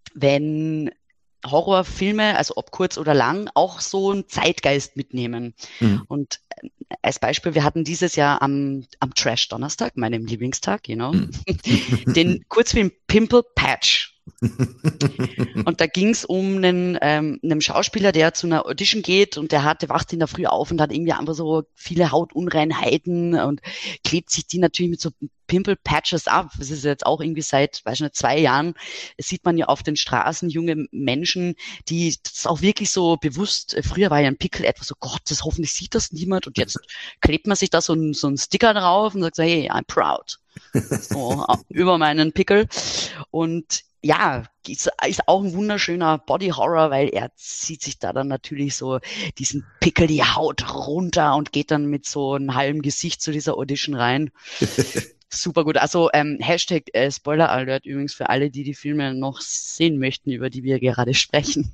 wenn Horrorfilme, also ob kurz oder lang, auch so einen Zeitgeist mitnehmen. Mhm. Und als Beispiel, wir hatten dieses Jahr am, am Trash-Donnerstag, meinem Lieblingstag, you know, mhm. den Kurzfilm Pimple Patch. Und da ging es um einen, ähm, einen Schauspieler, der zu einer Audition geht, und der hatte, wacht in der Früh auf und hat irgendwie einfach so viele Hautunreinheiten und klebt sich die natürlich mit so Pimple Patches ab. Das ist jetzt auch irgendwie seit, weiß ich nicht, zwei Jahren. Das sieht man ja auf den Straßen, junge Menschen, die das auch wirklich so bewusst, früher war ja ein Pickel etwas so, Gott, das, hoffentlich sieht das niemand, und jetzt klebt man sich da so ein, so ein Sticker drauf und sagt so, hey, I'm proud. So, über meinen Pickel. Und ja, ist, ist auch ein wunderschöner Body-Horror, weil er zieht sich da dann natürlich so diesen Pickel, die Haut runter und geht dann mit so einem halben Gesicht zu dieser Audition rein. Super gut. Also ähm, Hashtag äh, Spoiler Alert übrigens für alle, die die Filme noch sehen möchten, über die wir gerade sprechen.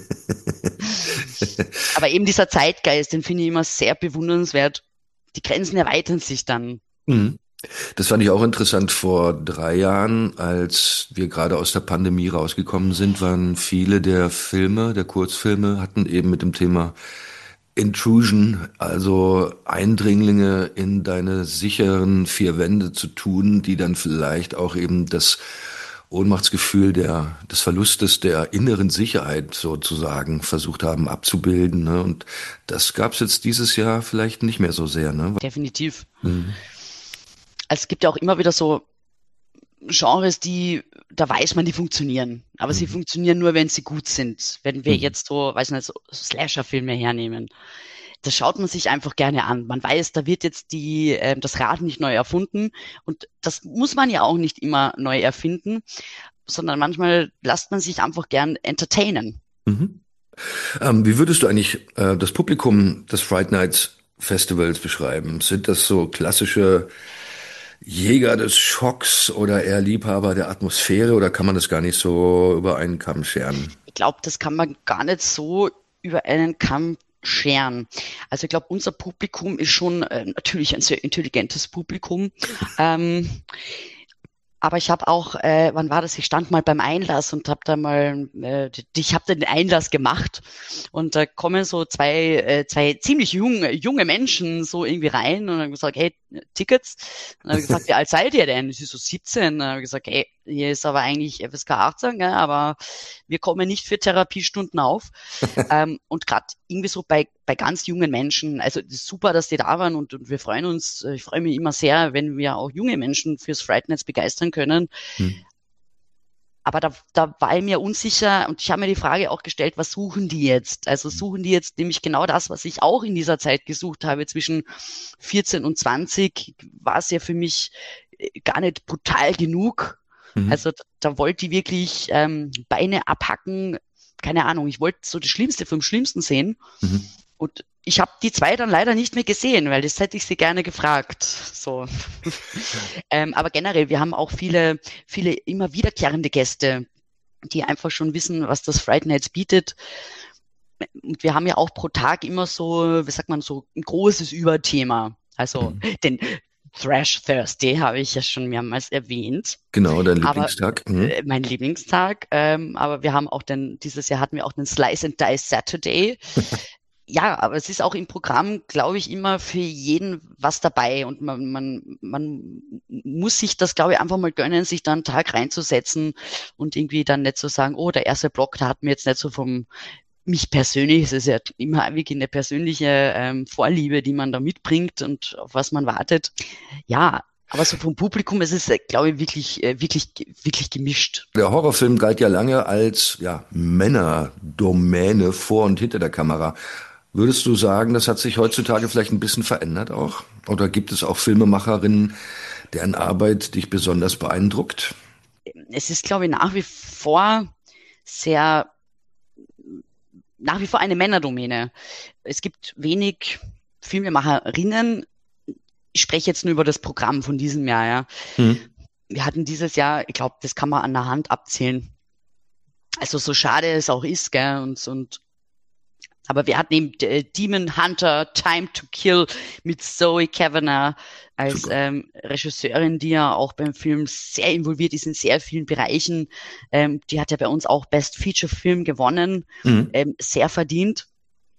Aber eben dieser Zeitgeist, den finde ich immer sehr bewundernswert. Die Grenzen erweitern sich dann. Mhm. Das fand ich auch interessant. Vor drei Jahren, als wir gerade aus der Pandemie rausgekommen sind, waren viele der Filme, der Kurzfilme, hatten eben mit dem Thema Intrusion, also Eindringlinge in deine sicheren vier Wände zu tun, die dann vielleicht auch eben das Ohnmachtsgefühl der, des Verlustes der inneren Sicherheit sozusagen versucht haben abzubilden. Ne? Und das gab's jetzt dieses Jahr vielleicht nicht mehr so sehr. Ne? Definitiv. Mhm. Also es gibt ja auch immer wieder so Genres, die, da weiß man, die funktionieren. Aber mhm. sie funktionieren nur, wenn sie gut sind. Wenn wir mhm. jetzt so, weiß nicht, so Slasher-Filme hernehmen. Das schaut man sich einfach gerne an. Man weiß, da wird jetzt die, äh, das Rad nicht neu erfunden. Und das muss man ja auch nicht immer neu erfinden, sondern manchmal lässt man sich einfach gern entertainen. Mhm. Ähm, wie würdest du eigentlich äh, das Publikum des Fright Nights Festivals beschreiben? Sind das so klassische Jäger des Schocks oder eher Liebhaber der Atmosphäre, oder kann man das gar nicht so über einen Kamm scheren? Ich glaube, das kann man gar nicht so über einen Kamm scheren. Also ich glaube, unser Publikum ist schon äh, natürlich ein sehr intelligentes Publikum. ähm, Aber ich habe auch, äh, wann war das? Ich stand mal beim Einlass und habe da mal, äh, ich habe den Einlass gemacht und da kommen so zwei, äh, zwei ziemlich junge, junge Menschen so irgendwie rein und haben gesagt, hey, Tickets. Und dann habe ich gesagt, wie alt seid ihr denn? Sie so siebzehn. Und dann habe ich gesagt, hey, hier ist aber eigentlich F S K achtzehn, gell, aber wir kommen nicht für Therapiestunden auf. ähm, und gerade irgendwie so bei bei ganz jungen Menschen, also das ist super, dass die da waren und, und wir freuen uns, ich freue mich immer sehr, wenn wir auch junge Menschen fürs Fright-Netz begeistern können. Hm. Aber da, da war ich mir unsicher und ich habe mir die Frage auch gestellt, was suchen die jetzt? Also suchen die jetzt nämlich genau das, was ich auch in dieser Zeit gesucht habe, zwischen vierzehn und zwanzig war es ja für mich gar nicht brutal genug. Mhm. Also da, da wollte ich wirklich ähm, Beine abhacken, keine Ahnung, ich wollte so das Schlimmste vom Schlimmsten sehen. Mhm. Und ich habe die zwei dann leider nicht mehr gesehen, weil das hätte ich sie gerne gefragt. So. ähm, aber generell, wir haben auch viele, viele immer wiederkehrende Gäste, die einfach schon wissen, was das Fright-Netz bietet. Und wir haben ja auch pro Tag immer so, wie sagt man, so ein großes Überthema. Also mhm. den Thrash Thursday habe ich ja schon mehrmals erwähnt. Genau, dein Lieblingstag. Aber, mhm. äh, mein Lieblingstag. Ähm, aber wir haben auch den, dieses Jahr hatten wir auch den Slice and Dice Saturday. Ja, aber es ist auch im Programm, glaube ich, immer für jeden was dabei und man, man, man muss sich das, glaube ich, einfach mal gönnen, sich da einen Tag reinzusetzen und irgendwie dann nicht so sagen, oh, der erste Block, da hat mir jetzt nicht so vom, mich persönlich, es ist ja immer wirklich eine persönliche ähm, Vorliebe, die man da mitbringt und auf was man wartet. Ja, aber so vom Publikum ist es, glaube ich, wirklich, wirklich, wirklich gemischt. Der Horrorfilm galt ja lange als, ja, Männerdomäne vor und hinter der Kamera. Würdest du sagen, das hat sich heutzutage vielleicht ein bisschen verändert auch? Oder gibt es auch Filmemacherinnen, deren Arbeit dich besonders beeindruckt? Es ist, glaube ich, nach wie vor sehr, nach wie vor eine Männerdomäne. Es gibt wenig Filmemacherinnen. Ich spreche jetzt nur über das Programm von diesem Jahr, ja. Hm. Wir hatten dieses Jahr, ich glaube, das kann man an der Hand abzählen. Also so schade es auch ist, gell, und, und aber wir hatten eben äh, Demon Hunter, Time to Kill mit Zoe Kavanagh als ähm, Regisseurin, die ja auch beim Film sehr involviert ist in sehr vielen Bereichen. Ähm, die hat ja bei uns auch Best Feature Film gewonnen, mhm. ähm, sehr verdient,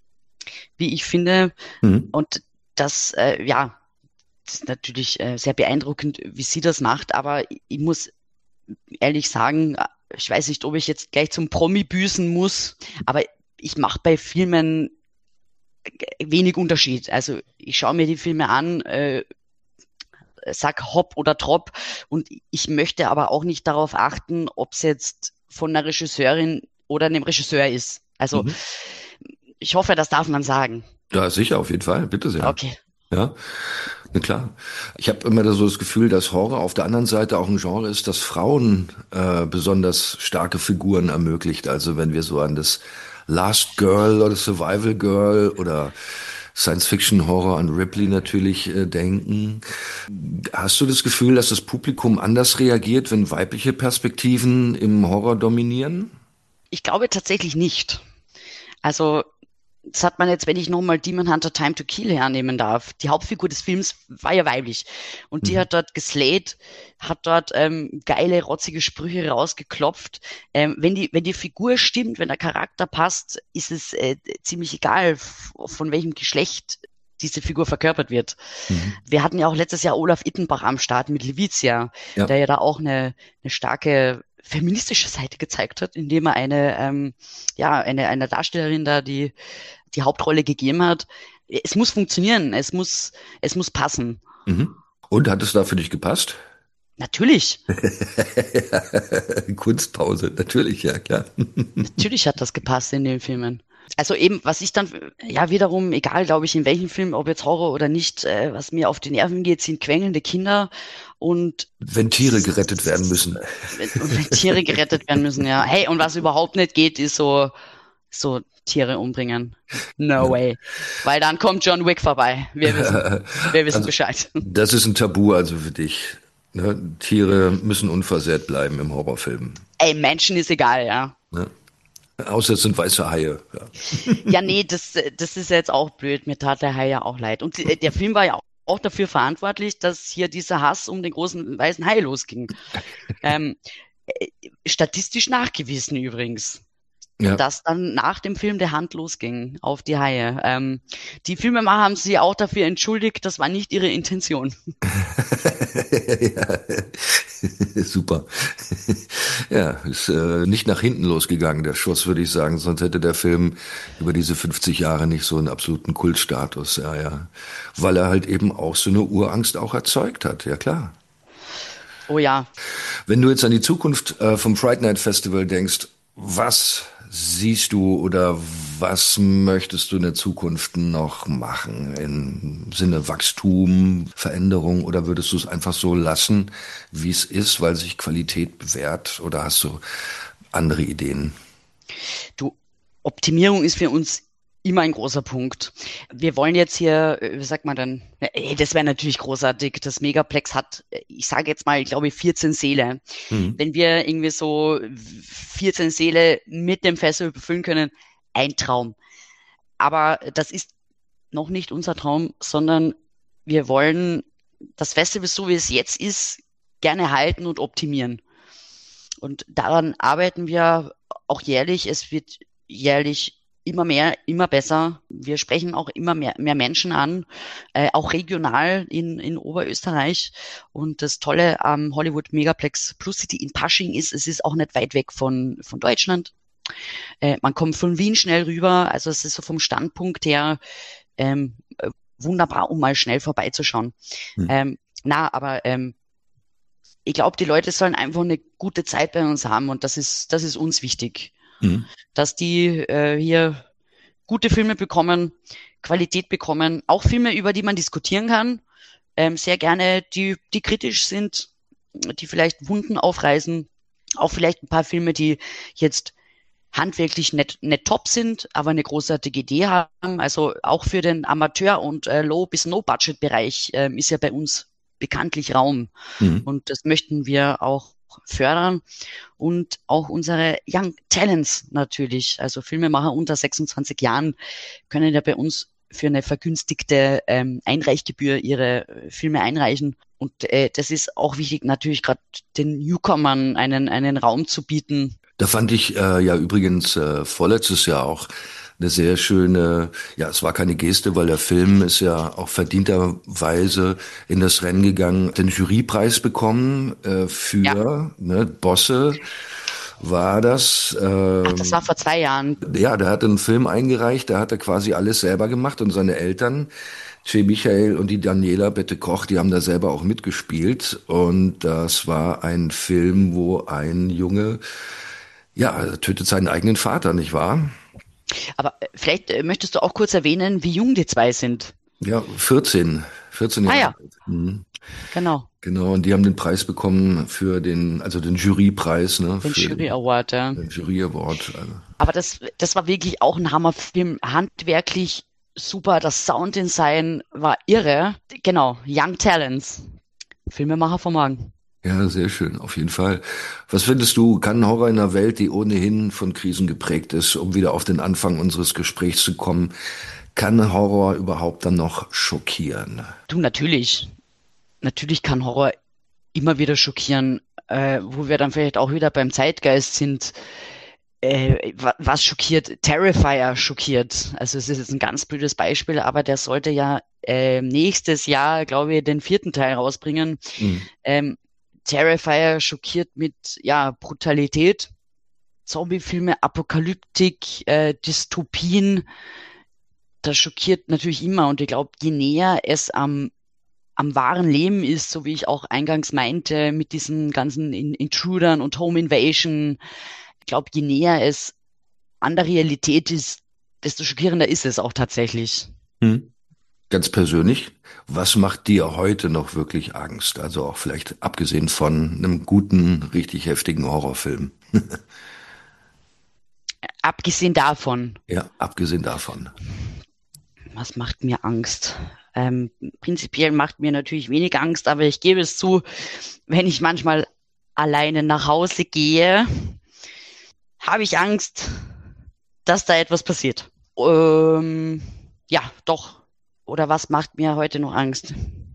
wie ich finde. Mhm. Und das, äh, ja, das ist natürlich äh, sehr beeindruckend, wie sie das macht. Aber ich, ich muss ehrlich sagen, ich weiß nicht, ob ich jetzt gleich zum Promi büßen muss, aber ich mache bei Filmen wenig Unterschied. Also ich schaue mir die Filme an, äh, sag Hopp oder Trop und ich möchte aber auch nicht darauf achten, ob es jetzt von einer Regisseurin oder einem Regisseur ist. Also mhm. ich hoffe, das darf man sagen. Ja, sicher, auf jeden Fall. Bitte sehr. Okay. Ja, na klar. Ich habe immer so das Gefühl, dass Horror auf der anderen Seite auch ein Genre ist, das Frauen äh, besonders starke Figuren ermöglicht. Also wenn wir so an das Last Girl oder Survival Girl oder Science-Fiction-Horror an Ripley natürlich äh, denken. Hast du das Gefühl, dass das Publikum anders reagiert, wenn weibliche Perspektiven im Horror dominieren? Ich glaube tatsächlich nicht. Also das hat man jetzt, wenn ich nochmal Demon Hunter Time to Kill hernehmen darf. Die Hauptfigur des Films war ja weiblich und die mhm. hat dort geslayt, hat dort ähm, geile, rotzige Sprüche rausgeklopft. Ähm, wenn die wenn die Figur stimmt, wenn der Charakter passt, ist es äh, ziemlich egal, von welchem Geschlecht diese Figur verkörpert wird. Mhm. Wir hatten ja auch letztes Jahr Olaf Ittenbach am Start mit Livizia, ja. der ja da auch eine, eine starke feministische Seite gezeigt hat, indem er eine, ähm, ja, eine, eine Darstellerin da die, die Hauptrolle gegeben hat. Es muss funktionieren, es muss, es muss passen. Mhm. Und hat es da für dich gepasst? Natürlich. Kunstpause, natürlich, ja, klar. Natürlich hat das gepasst in den Filmen. Also eben, was ich dann, ja wiederum, egal glaube ich in welchem Film, ob jetzt Horror oder nicht, äh, was mir auf die Nerven geht, sind quengelnde Kinder und wenn Tiere gerettet werden müssen. Und wenn Tiere gerettet werden müssen, ja. Hey, und was überhaupt nicht geht, ist so, so Tiere umbringen. No ja. way. Weil dann kommt John Wick vorbei. Wir wissen, wir wissen also, Bescheid. Das ist ein Tabu also für dich. Ne? Tiere müssen unversehrt bleiben im Horrorfilm. Ey, Menschen ist egal, ja. ja. Außer es sind weiße Haie. Ja, ja nee, das, das ist jetzt auch blöd. Mir tat der Hai ja auch leid. Und der Film war ja auch dafür verantwortlich, dass hier dieser Hass um den großen weißen Hai losging. ähm, äh, statistisch nachgewiesen übrigens. Ja. Dass dann nach dem Film der Hand losging auf die Haie. Ähm, die Filmemacher haben sich auch dafür entschuldigt, das war nicht ihre Intention. Ja. Super. Ja, ist äh, nicht nach hinten losgegangen, der Schuss, würde ich sagen, sonst hätte der Film über diese fünfzig Jahre nicht so einen absoluten Kultstatus. Ja, ja. Weil er halt eben auch so eine Urangst auch erzeugt hat, ja klar. Oh ja. Wenn du jetzt an die Zukunft äh, vom Fright Night Festival denkst, was siehst du oder was möchtest du in der Zukunft noch machen im Sinne Wachstum, Veränderung, oder würdest du es einfach so lassen, wie es ist, weil sich Qualität bewährt, oder hast du andere Ideen? Du, Optimierung ist für uns immer ein großer Punkt. Wir wollen jetzt hier, wie sagt man dann, ey, das wäre natürlich großartig. Das Megaplex hat, ich sage jetzt mal, ich glaube vierzehn Säle. Mhm. Wenn wir irgendwie so vierzehn Säle mit dem Festival befüllen können, ein Traum. Aber das ist noch nicht unser Traum, sondern wir wollen das Festival, so wie es jetzt ist, gerne halten und optimieren. Und daran arbeiten wir auch jährlich. Es wird jährlich immer mehr, immer besser. Wir sprechen auch immer mehr, mehr Menschen an, äh, auch regional in, in Oberösterreich. Und das Tolle am Hollywood Megaplex Plus City in Pasching ist, es ist auch nicht weit weg von, von Deutschland. Äh, man kommt von Wien schnell rüber. Also es ist so vom Standpunkt her ähm, wunderbar, um mal schnell vorbeizuschauen. Hm. Ähm, na, aber ähm, ich glaube, die Leute sollen einfach eine gute Zeit bei uns haben, und das ist, das ist uns wichtig. Mhm. Dass die äh, hier gute Filme bekommen, Qualität bekommen, auch Filme, über die man diskutieren kann, ähm, sehr gerne, die, die kritisch sind, die vielleicht Wunden aufreißen, auch vielleicht ein paar Filme, die jetzt handwerklich nicht, nicht top sind, aber eine großartige Idee haben. Also auch für den Amateur- und äh, Low- bis No-Budget-Bereich äh, ist ja bei uns bekanntlich Raum. Mhm. Und das möchten wir auch fördern, und auch unsere Young Talents natürlich, also Filmemacher unter sechsundzwanzig Jahren können ja bei uns für eine vergünstigte ähm, Einreichgebühr ihre Filme einreichen, und äh, das ist auch wichtig, natürlich gerade den Newcomern einen einen Raum zu bieten. Da fand ich äh, ja übrigens äh, vorletztes Jahr auch eine sehr schöne, ja, es war keine Geste, weil der Film ist ja auch verdienterweise in das Rennen gegangen, den Jurypreis bekommen äh, für ja. ne, Bosse war das. Äh, Ach, das war vor zwei Jahren. Ja, der hat einen Film eingereicht, da hat er quasi alles selber gemacht, und seine Eltern, Che Michael und die Daniela Bette-Koch, die haben da selber auch mitgespielt, und das war ein Film, wo ein Junge, ja, tötet seinen eigenen Vater, nicht wahr? Aber vielleicht möchtest du auch kurz erwähnen, wie jung die zwei sind. Ja, vierzehn. vierzehn Jahre ah, ja. alt. Mhm. Genau. Genau, und die haben den Preis bekommen für den, also den Jurypreis, ne? Den Jury Award, ja. Den Jury Award. Also. Aber das, das war wirklich auch ein Hammerfilm. Handwerklich super, das Sounddesign war irre. Genau, Young Talents. Filmemacher vom Morgen. Ja, sehr schön, auf jeden Fall. Was findest du, kann Horror in einer Welt, die ohnehin von Krisen geprägt ist, um wieder auf den Anfang unseres Gesprächs zu kommen, kann Horror überhaupt dann noch schockieren? Du, natürlich. Natürlich kann Horror immer wieder schockieren, äh, wo wir dann vielleicht auch wieder beim Zeitgeist sind. Äh, was schockiert? Terrifier schockiert. Also es ist jetzt ein ganz blödes Beispiel, aber der sollte ja äh, nächstes Jahr, glaube ich, den vierten Teil rausbringen. Mhm. Ähm, Terrifier schockiert mit ja Brutalität, Zombiefilme, Apokalyptik, äh, Dystopien. Das schockiert natürlich immer, und ich glaube, je näher es am am wahren Leben ist, so wie ich auch eingangs meinte, mit diesen ganzen Intrudern und Home Invasion, ich glaube, je näher es an der Realität ist, desto schockierender ist es auch tatsächlich. Hm. Ganz persönlich, was macht dir heute noch wirklich Angst? Also auch vielleicht abgesehen von einem guten, richtig heftigen Horrorfilm. Abgesehen davon. Ja, abgesehen davon. Was macht mir Angst? Ähm, prinzipiell macht mir natürlich wenig Angst, aber ich gebe es zu, wenn ich manchmal alleine nach Hause gehe, habe ich Angst, dass da etwas passiert. Ähm, ja, doch. Oder was macht mir heute noch Angst?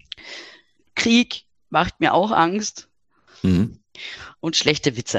Krieg macht mir auch Angst. Mhm. Und schlechte Witze.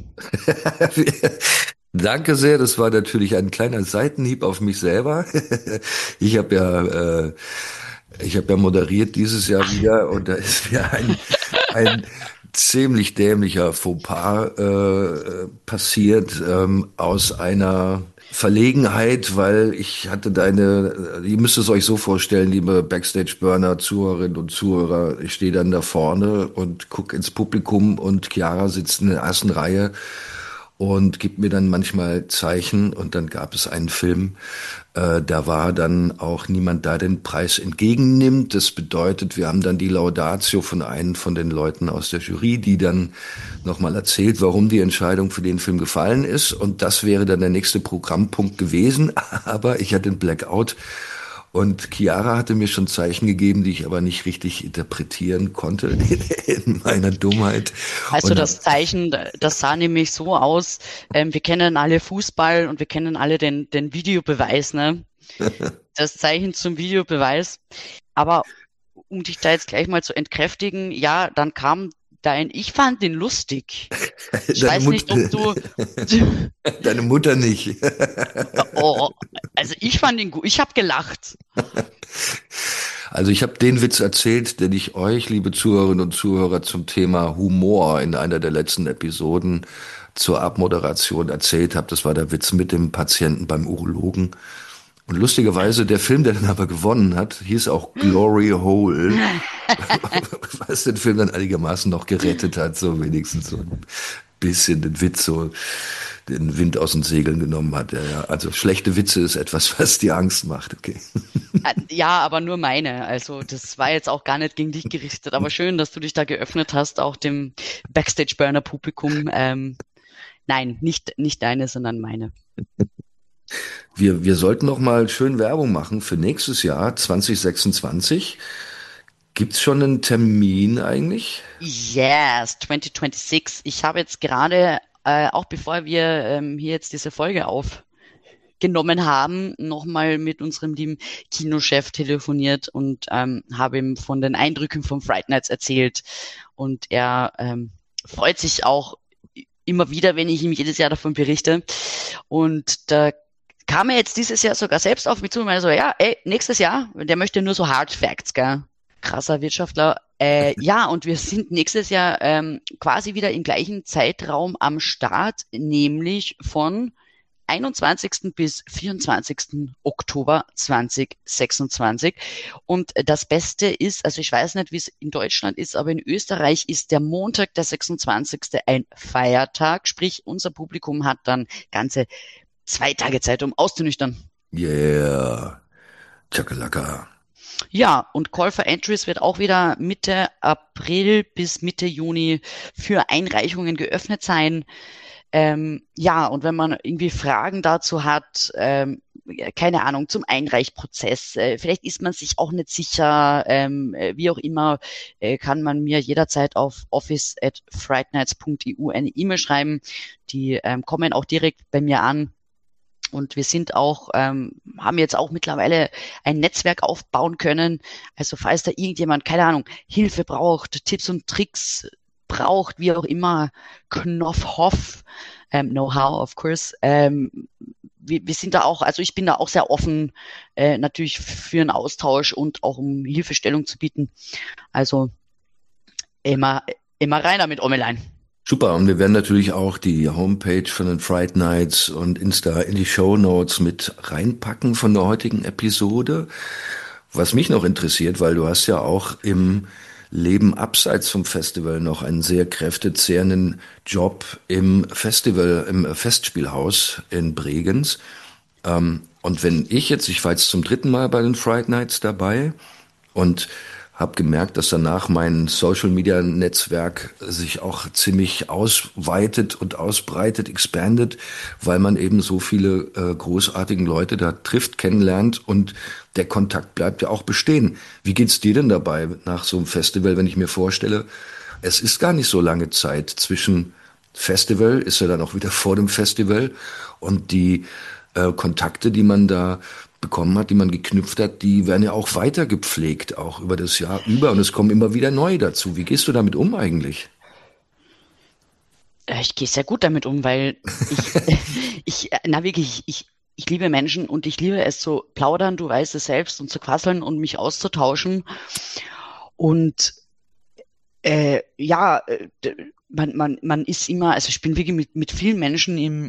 Danke sehr, das war natürlich ein kleiner Seitenhieb auf mich selber. Ich habe ja, äh, ich habe ja moderiert dieses Jahr wieder und da ist mir ein, ein ziemlich dämlicher Fauxpas äh, passiert ähm, aus einer Verlegenheit, weil ich hatte deine, ihr müsst es euch so vorstellen, liebe Backstage-Burner, Zuhörerinnen und Zuhörer, ich stehe dann da vorne und gucke ins Publikum und Chiara sitzt in der ersten Reihe und gibt mir dann manchmal Zeichen und dann gab es einen Film, äh, da war dann auch niemand da, den Preis entgegennimmt. Das bedeutet, wir haben dann die Laudatio von einem von den Leuten aus der Jury, die dann nochmal erzählt, warum die Entscheidung für den Film gefallen ist und das wäre dann der nächste Programmpunkt gewesen, aber ich hatte einen Blackout. Und Chiara hatte mir schon Zeichen gegeben, die ich aber nicht richtig interpretieren konnte in meiner Dummheit. Also das Zeichen, das sah nämlich so aus, ähm, wir kennen alle Fußball und wir kennen alle den, den Videobeweis, ne? Das Zeichen zum Videobeweis. Aber um dich da jetzt gleich mal zu entkräftigen, ja, dann kam dein, ich fand den lustig. Ich Deine weiß Mut- nicht, ob du... Deine Mutter nicht. Oh, also ich fand ihn gut, ich habe gelacht. Also ich habe den Witz erzählt, den ich euch, liebe Zuhörerinnen und Zuhörer, zum Thema Humor in einer der letzten Episoden zur Abmoderation erzählt habe. Das war der Witz mit dem Patienten beim Urologen. Und lustigerweise, der Film, der dann aber gewonnen hat, hieß auch Glory Hole, was den Film dann einigermaßen noch gerettet hat, so wenigstens so ein bisschen den Witz so den Wind aus den Segeln genommen hat. Ja, ja. Also schlechte Witze ist etwas, was dir Angst macht, okay. Ja, aber nur meine. Also das war jetzt auch gar nicht gegen dich gerichtet, aber schön, dass du dich da geöffnet hast, auch dem Backstage-Burner-Publikum. Ähm, nein, nicht, nicht deine, sondern meine. Wir, wir sollten noch mal schön Werbung machen für nächstes Jahr zwanzig sechsundzwanzig. Gibt's schon einen Termin eigentlich? Yes, zwanzig sechsundzwanzig. Ich habe jetzt gerade, äh, auch bevor wir ähm, hier jetzt diese Folge aufgenommen haben, nochmal mit unserem lieben Kinochef telefoniert und ähm, habe ihm von den Eindrücken von Fright Nights erzählt. Und er ähm, freut sich auch immer wieder, wenn ich ihm jedes Jahr davon berichte. Und da kam er jetzt dieses Jahr sogar selbst auf mich zu und meinte so, ja, ey, nächstes Jahr, der möchte nur so Hard Facts, gell? Krasser Wirtschaftler. Äh, ja, und wir sind nächstes Jahr ähm, quasi wieder im gleichen Zeitraum am Start, nämlich von einundzwanzigsten bis vierundzwanzigsten Oktober zwanzig sechsundzwanzig. Und das Beste ist, also ich weiß nicht, wie es in Deutschland ist, aber in Österreich ist der Montag, der sechsundzwanzigste ein Feiertag, sprich unser Publikum hat dann ganze zwei Tage Zeit, um auszunüchtern. Yeah, Chakalaka. Ja, und Call for Entries wird auch wieder Mitte April bis Mitte Juni für Einreichungen geöffnet sein. Ähm, ja, und wenn man irgendwie Fragen dazu hat, ähm, keine Ahnung, zum Einreichprozess, äh, vielleicht ist man sich auch nicht sicher, ähm, wie auch immer, äh, kann man mir jederzeit auf office at frightnights punkt e u eine E-Mail schreiben. Die ähm, kommen auch direkt bei mir an. Und wir sind auch, ähm, haben jetzt auch mittlerweile ein Netzwerk aufbauen können. Also falls da irgendjemand, keine Ahnung, Hilfe braucht, Tipps und Tricks braucht, wie auch immer, Knopfhoff, ähm, Know-how, of course. Ähm, wir, wir sind da auch, also ich bin da auch sehr offen, äh, natürlich für einen Austausch und auch um Hilfestellung zu bieten. Also immer, immer rein damit, Omelein. Super, und wir werden natürlich auch die Homepage von den Fright Nights und Insta in die Shownotes mit reinpacken von der heutigen Episode. Was mich noch interessiert, weil du hast ja auch im Leben abseits vom Festival noch einen sehr kräftezehrenden Job im Festival, im Festspielhaus in Bregenz. Und wenn ich jetzt, ich war jetzt zum dritten Mal bei den Fright Nights dabei und habe gemerkt, dass danach mein Social-Media-Netzwerk sich auch ziemlich ausweitet und ausbreitet, expandet, weil man eben so viele äh, großartigen Leute da trifft, kennenlernt und der Kontakt bleibt ja auch bestehen. Wie geht's dir denn dabei nach so einem Festival, wenn ich mir vorstelle, es ist gar nicht so lange Zeit zwischen Festival, ist ja dann auch wieder vor dem Festival und die äh, Kontakte, die man da bekommen hat, die man geknüpft hat, die werden ja auch weiter gepflegt, auch über das Jahr über und es kommen immer wieder neue dazu. Wie gehst du damit um eigentlich? Äh, Ich gehe sehr gut damit um, weil ich, ich, äh, na wirklich, ich, ich liebe Menschen und ich liebe es zu plaudern, du weißt es selbst, und zu quasseln und mich auszutauschen. Und äh, ja, äh, d- man, man, man ist immer, also ich bin wirklich mit, mit vielen Menschen im,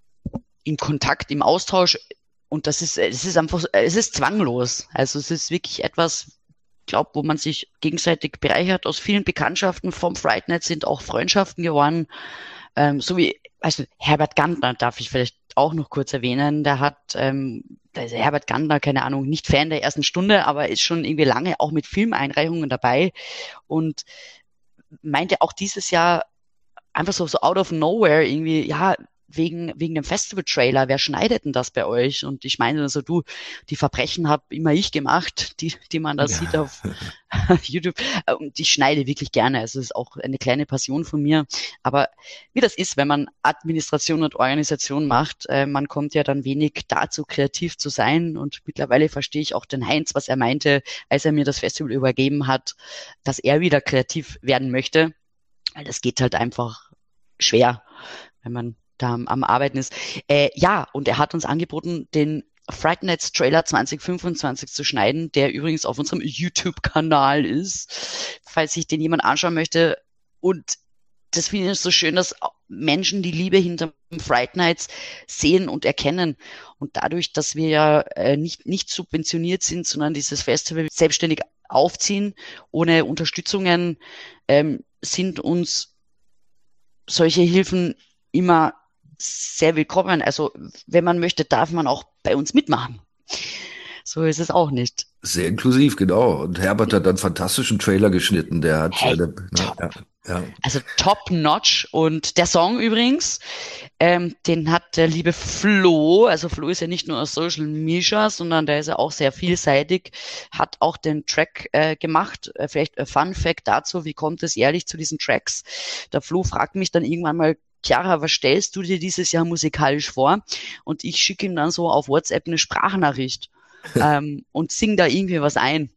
im Kontakt, im Austausch und das ist, es ist einfach, es ist zwanglos. Also es ist wirklich etwas, glaube, wo man sich gegenseitig bereichert. Aus vielen Bekanntschaften vom Fright Night sind auch Freundschaften geworden. Ähm, so wie, also Herbert Gantner darf ich vielleicht auch noch kurz erwähnen. Der hat, ähm, der ist Herbert Gantner, keine Ahnung, nicht Fan der ersten Stunde, aber ist schon irgendwie lange auch mit Filmeinreichungen dabei und meinte auch dieses Jahr einfach so, so out of nowhere irgendwie, ja, wegen, wegen dem Festival-Trailer, wer schneidet denn das bei euch? Und ich meine, also du, die Verbrechen habe immer ich gemacht, die, die man da sieht Ja. auf YouTube. Äh, Und ich schneide wirklich gerne. Also es ist auch eine kleine Passion von mir. Aber wie das ist, wenn man Administration und Organisation macht, äh, man kommt ja dann wenig dazu, kreativ zu sein. Und mittlerweile verstehe ich auch den Heinz, was er meinte, als er mir das Festival übergeben hat, dass er wieder kreativ werden möchte. Weil das geht halt einfach schwer, wenn man da am, am Arbeiten ist. Äh, ja, und er hat uns angeboten, den Fright Nights Trailer zwanzig fünfundzwanzig zu schneiden, der übrigens auf unserem YouTube-Kanal ist, falls sich den jemand anschauen möchte. Und das finde ich so schön, dass Menschen die Liebe hinter Fright Nights sehen und erkennen. Und dadurch, dass wir ja äh, nicht, nicht subventioniert sind, sondern dieses Festival selbstständig aufziehen, ohne Unterstützungen, ähm, sind uns solche Hilfen immer sehr willkommen. Also wenn man möchte, darf man auch bei uns mitmachen. So ist es auch nicht. Sehr inklusiv, genau. Und Herbert hat einen fantastischen Trailer geschnitten. Der hat, äh, Hey, der, ne, top. ja, ja. Also top notch. Und der Song übrigens, ähm, den hat der liebe Flo, also Flo ist ja nicht nur aus Social Media, sondern der ist ja auch sehr vielseitig, hat auch den Track äh, gemacht. Äh, vielleicht ein Fun Fact dazu, wie kommt es ehrlich zu diesen Tracks? Der Flo fragt mich dann irgendwann mal, Chiara, was stellst du dir dieses Jahr musikalisch vor? Und ich schicke ihm dann so auf WhatsApp eine Sprachnachricht ähm, und sing da irgendwie was ein.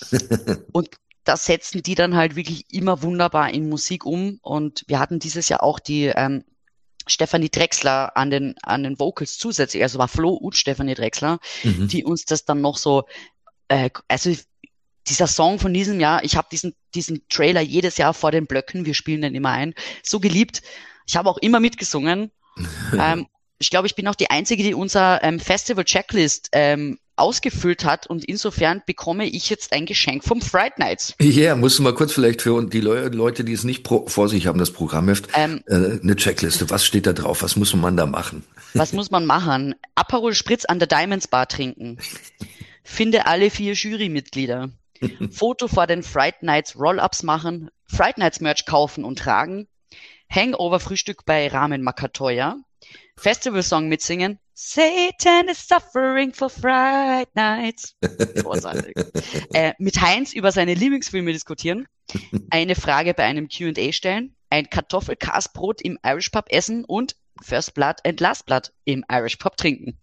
Und das setzen die dann halt wirklich immer wunderbar in Musik um. Und wir hatten dieses Jahr auch die ähm, Stefanie Drechsler an den, an den Vocals zusätzlich, also war Flo und Stefanie Drechsler, Mhm. die uns das dann noch so, äh, also dieser Song von diesem Jahr, ich habe diesen, diesen Trailer jedes Jahr vor den Blöcken, wir spielen den immer ein, so geliebt. Ich habe auch immer mitgesungen. Ähm, ich glaube, ich bin auch die Einzige, die unser ähm, Festival-Checklist ähm, ausgefüllt hat und insofern bekomme ich jetzt ein Geschenk vom Fright Nights. Ja, musst du mal kurz vielleicht für die Leu- Leute, die es nicht pro, vor sich haben, das Programmheft, Ähm, äh, eine Checkliste. Was steht da drauf? Was muss man da machen? Was muss man machen? Aperol Spritz an der Diamonds Bar trinken. Finde alle vier Jurymitglieder. Foto vor den Fright Nights Roll-Ups machen. Fright Nights Merch kaufen und tragen. Hangover-Frühstück bei Ramen Makatoya. Festival-Song mitsingen. Satan is suffering for Fright Nights. Großartig. Äh, mit Heinz über seine Lieblingsfilme diskutieren. Eine Frage bei einem Q und A stellen. Ein Kartoffelkasbrot im Irish Pub essen und First Blood and Last Blood im Irish Pub trinken.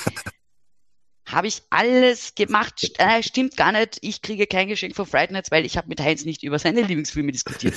Habe ich alles gemacht? St- äh, stimmt gar nicht. Ich kriege kein Geschenk von Fright Nights, weil ich habe mit Heinz nicht über seine Lieblingsfilme diskutiert.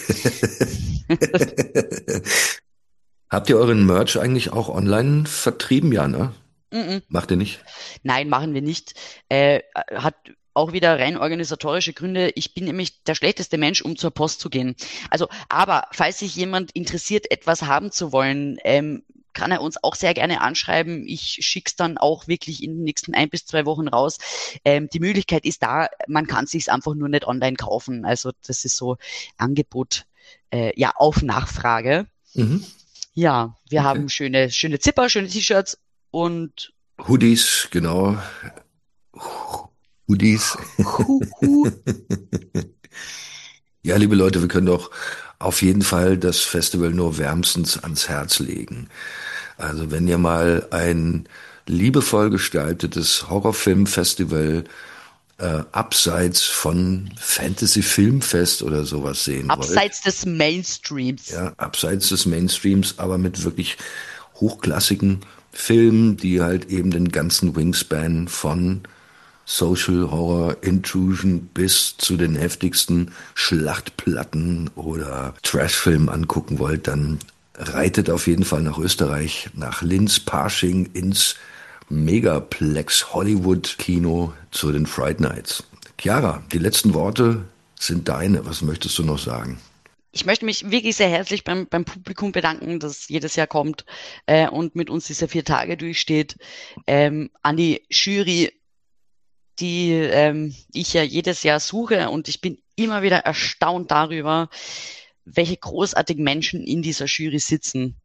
Habt ihr euren Merch eigentlich auch online vertrieben? Ja, ne? Mm-mm. Macht ihr nicht? Nein, machen wir nicht. Äh, hat auch wieder rein organisatorische Gründe. Ich bin nämlich der schlechteste Mensch, um zur Post zu gehen. Also, aber falls sich jemand interessiert, etwas haben zu wollen, ähm, kann er uns auch sehr gerne anschreiben. Ich schick's dann auch wirklich in den nächsten ein bis zwei Wochen raus. Ähm, die Möglichkeit ist da, man kann sich's einfach nur nicht online kaufen. Also das ist so Angebot äh, ja auf Nachfrage. Mhm. Ja, wir Okay. haben schöne, schöne Zipper, schöne T-Shirts und Hoodies, genau. Hoodies. hu, hu. Ja, liebe Leute, wir können doch auf jeden Fall das Festival nur wärmstens ans Herz legen. Also wenn ihr mal ein liebevoll gestaltetes Horrorfilmfestival äh, abseits von Fantasy Filmfest oder sowas sehen wollt, Abseits des Mainstreams. ja, abseits des Mainstreams, aber mit wirklich hochklassigen Filmen, die halt eben den ganzen Wingspan von Social Horror Intrusion bis zu den heftigsten Schlachtplatten oder Trashfilmen angucken wollt, dann reitet auf jeden Fall nach Österreich, nach Linz-Parsching ins Megaplex Hollywood Kino zu den Fright Nights. Chiara, die letzten Worte sind deine. Was möchtest du noch sagen? Ich möchte mich wirklich sehr herzlich beim, beim Publikum bedanken, das jedes Jahr kommt äh, und mit uns diese vier Tage durchsteht. Ähm, an die Jury, die ähm, ich ja jedes Jahr suche, und ich bin immer wieder erstaunt darüber, welche großartigen Menschen in dieser Jury sitzen.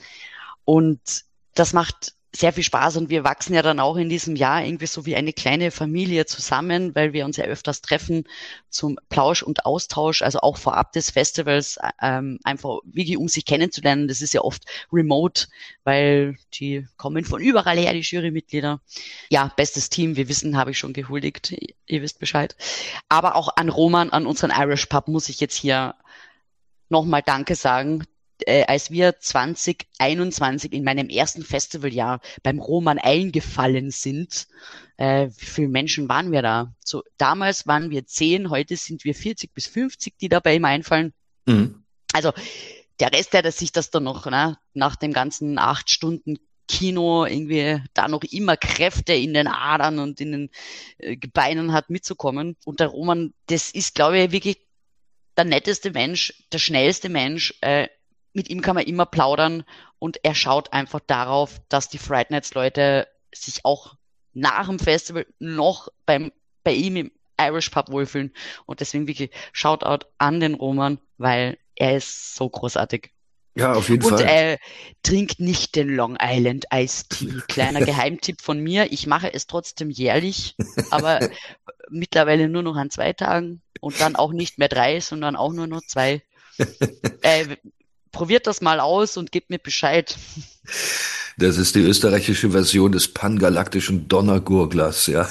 Und das macht sehr viel Spaß, und wir wachsen ja dann auch in diesem Jahr irgendwie so wie eine kleine Familie zusammen, weil wir uns ja öfters treffen zum Plausch und Austausch, also auch vorab des Festivals, ähm, einfach wirklich um sich kennenzulernen. Das ist ja oft remote, weil die kommen von überall her, die Jurymitglieder. Ja, bestes Team, wir wissen, habe ich schon gehuldigt, ihr wisst Bescheid. Aber auch an Roman, an unseren Irish Pub muss ich jetzt hier nochmal Danke sagen. Äh, als wir zwanzig einundzwanzig in meinem ersten Festivaljahr beim Roman eingefallen sind, äh, wie viele Menschen waren wir da? So, damals waren wir zehn, heute sind wir vierzig bis fünfzig, die da bei ihm einfallen. Mhm. Also der Rest, der sich das dann noch, ne, nach dem ganzen acht Stunden Kino irgendwie da noch immer Kräfte in den Adern und in den äh, Gebeinen hat mitzukommen. Und der Roman, das ist, glaube ich, wirklich der netteste Mensch, der schnellste Mensch. Äh, mit ihm kann man immer plaudern, und er schaut einfach darauf, dass die Fright Nights Leute sich auch nach dem Festival noch beim, bei ihm im Irish Pub wohlfühlen. Und deswegen wirklich Shoutout an den Roman, weil er ist so großartig. Ja, auf jeden und, Fall. Und äh, trinkt nicht den Long Island Iced Tea. Kleiner Geheimtipp von mir. Ich mache es trotzdem jährlich, aber mittlerweile nur noch an zwei Tagen und dann auch nicht mehr drei, sondern auch nur noch zwei. äh, probiert das mal aus und gebt mir Bescheid. Das ist die österreichische Version des pangalaktischen Donnergurglers, ja.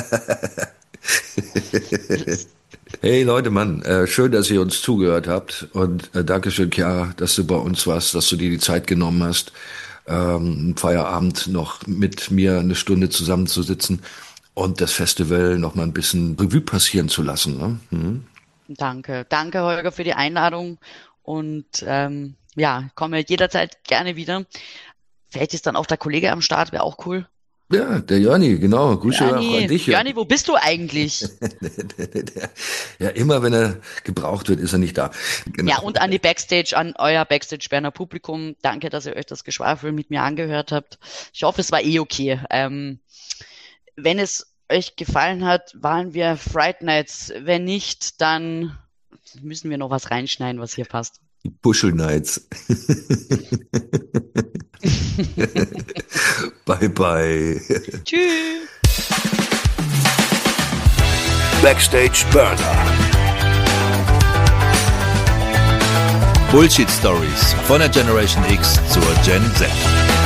Hey Leute, Mann, äh, schön, dass ihr uns zugehört habt, und äh, Dankeschön, Chiara, dass du bei uns warst, dass du dir die Zeit genommen hast, ähm, am Feierabend noch mit mir eine Stunde zusammenzusitzen und das Festival noch mal ein bisschen Revue passieren zu lassen. Ne? Mhm. Danke, danke Holger für die Einladung, und ähm, ja, komme jederzeit gerne wieder. Vielleicht ist dann auch der Kollege am Start, wäre auch cool. Ja, der Jörni, genau. Grüße auch an dich. Jörni, wo bist du eigentlich? Ja, immer wenn er gebraucht wird, ist er nicht da. Genau. Ja, und an die Backstage, an euer Backstage-Berner Publikum. Danke, dass ihr euch das Geschwafel mit mir angehört habt. Ich hoffe, es war eh okay. Ähm, wenn es euch gefallen hat, waren wir Fright Nights. Wenn nicht, dann müssen wir noch was reinschneiden, was hier passt. Die Bushel Nights. Bye bye. Tschüss. Backstage Burner. Bullshit Stories von der Generation X zur Gen Z.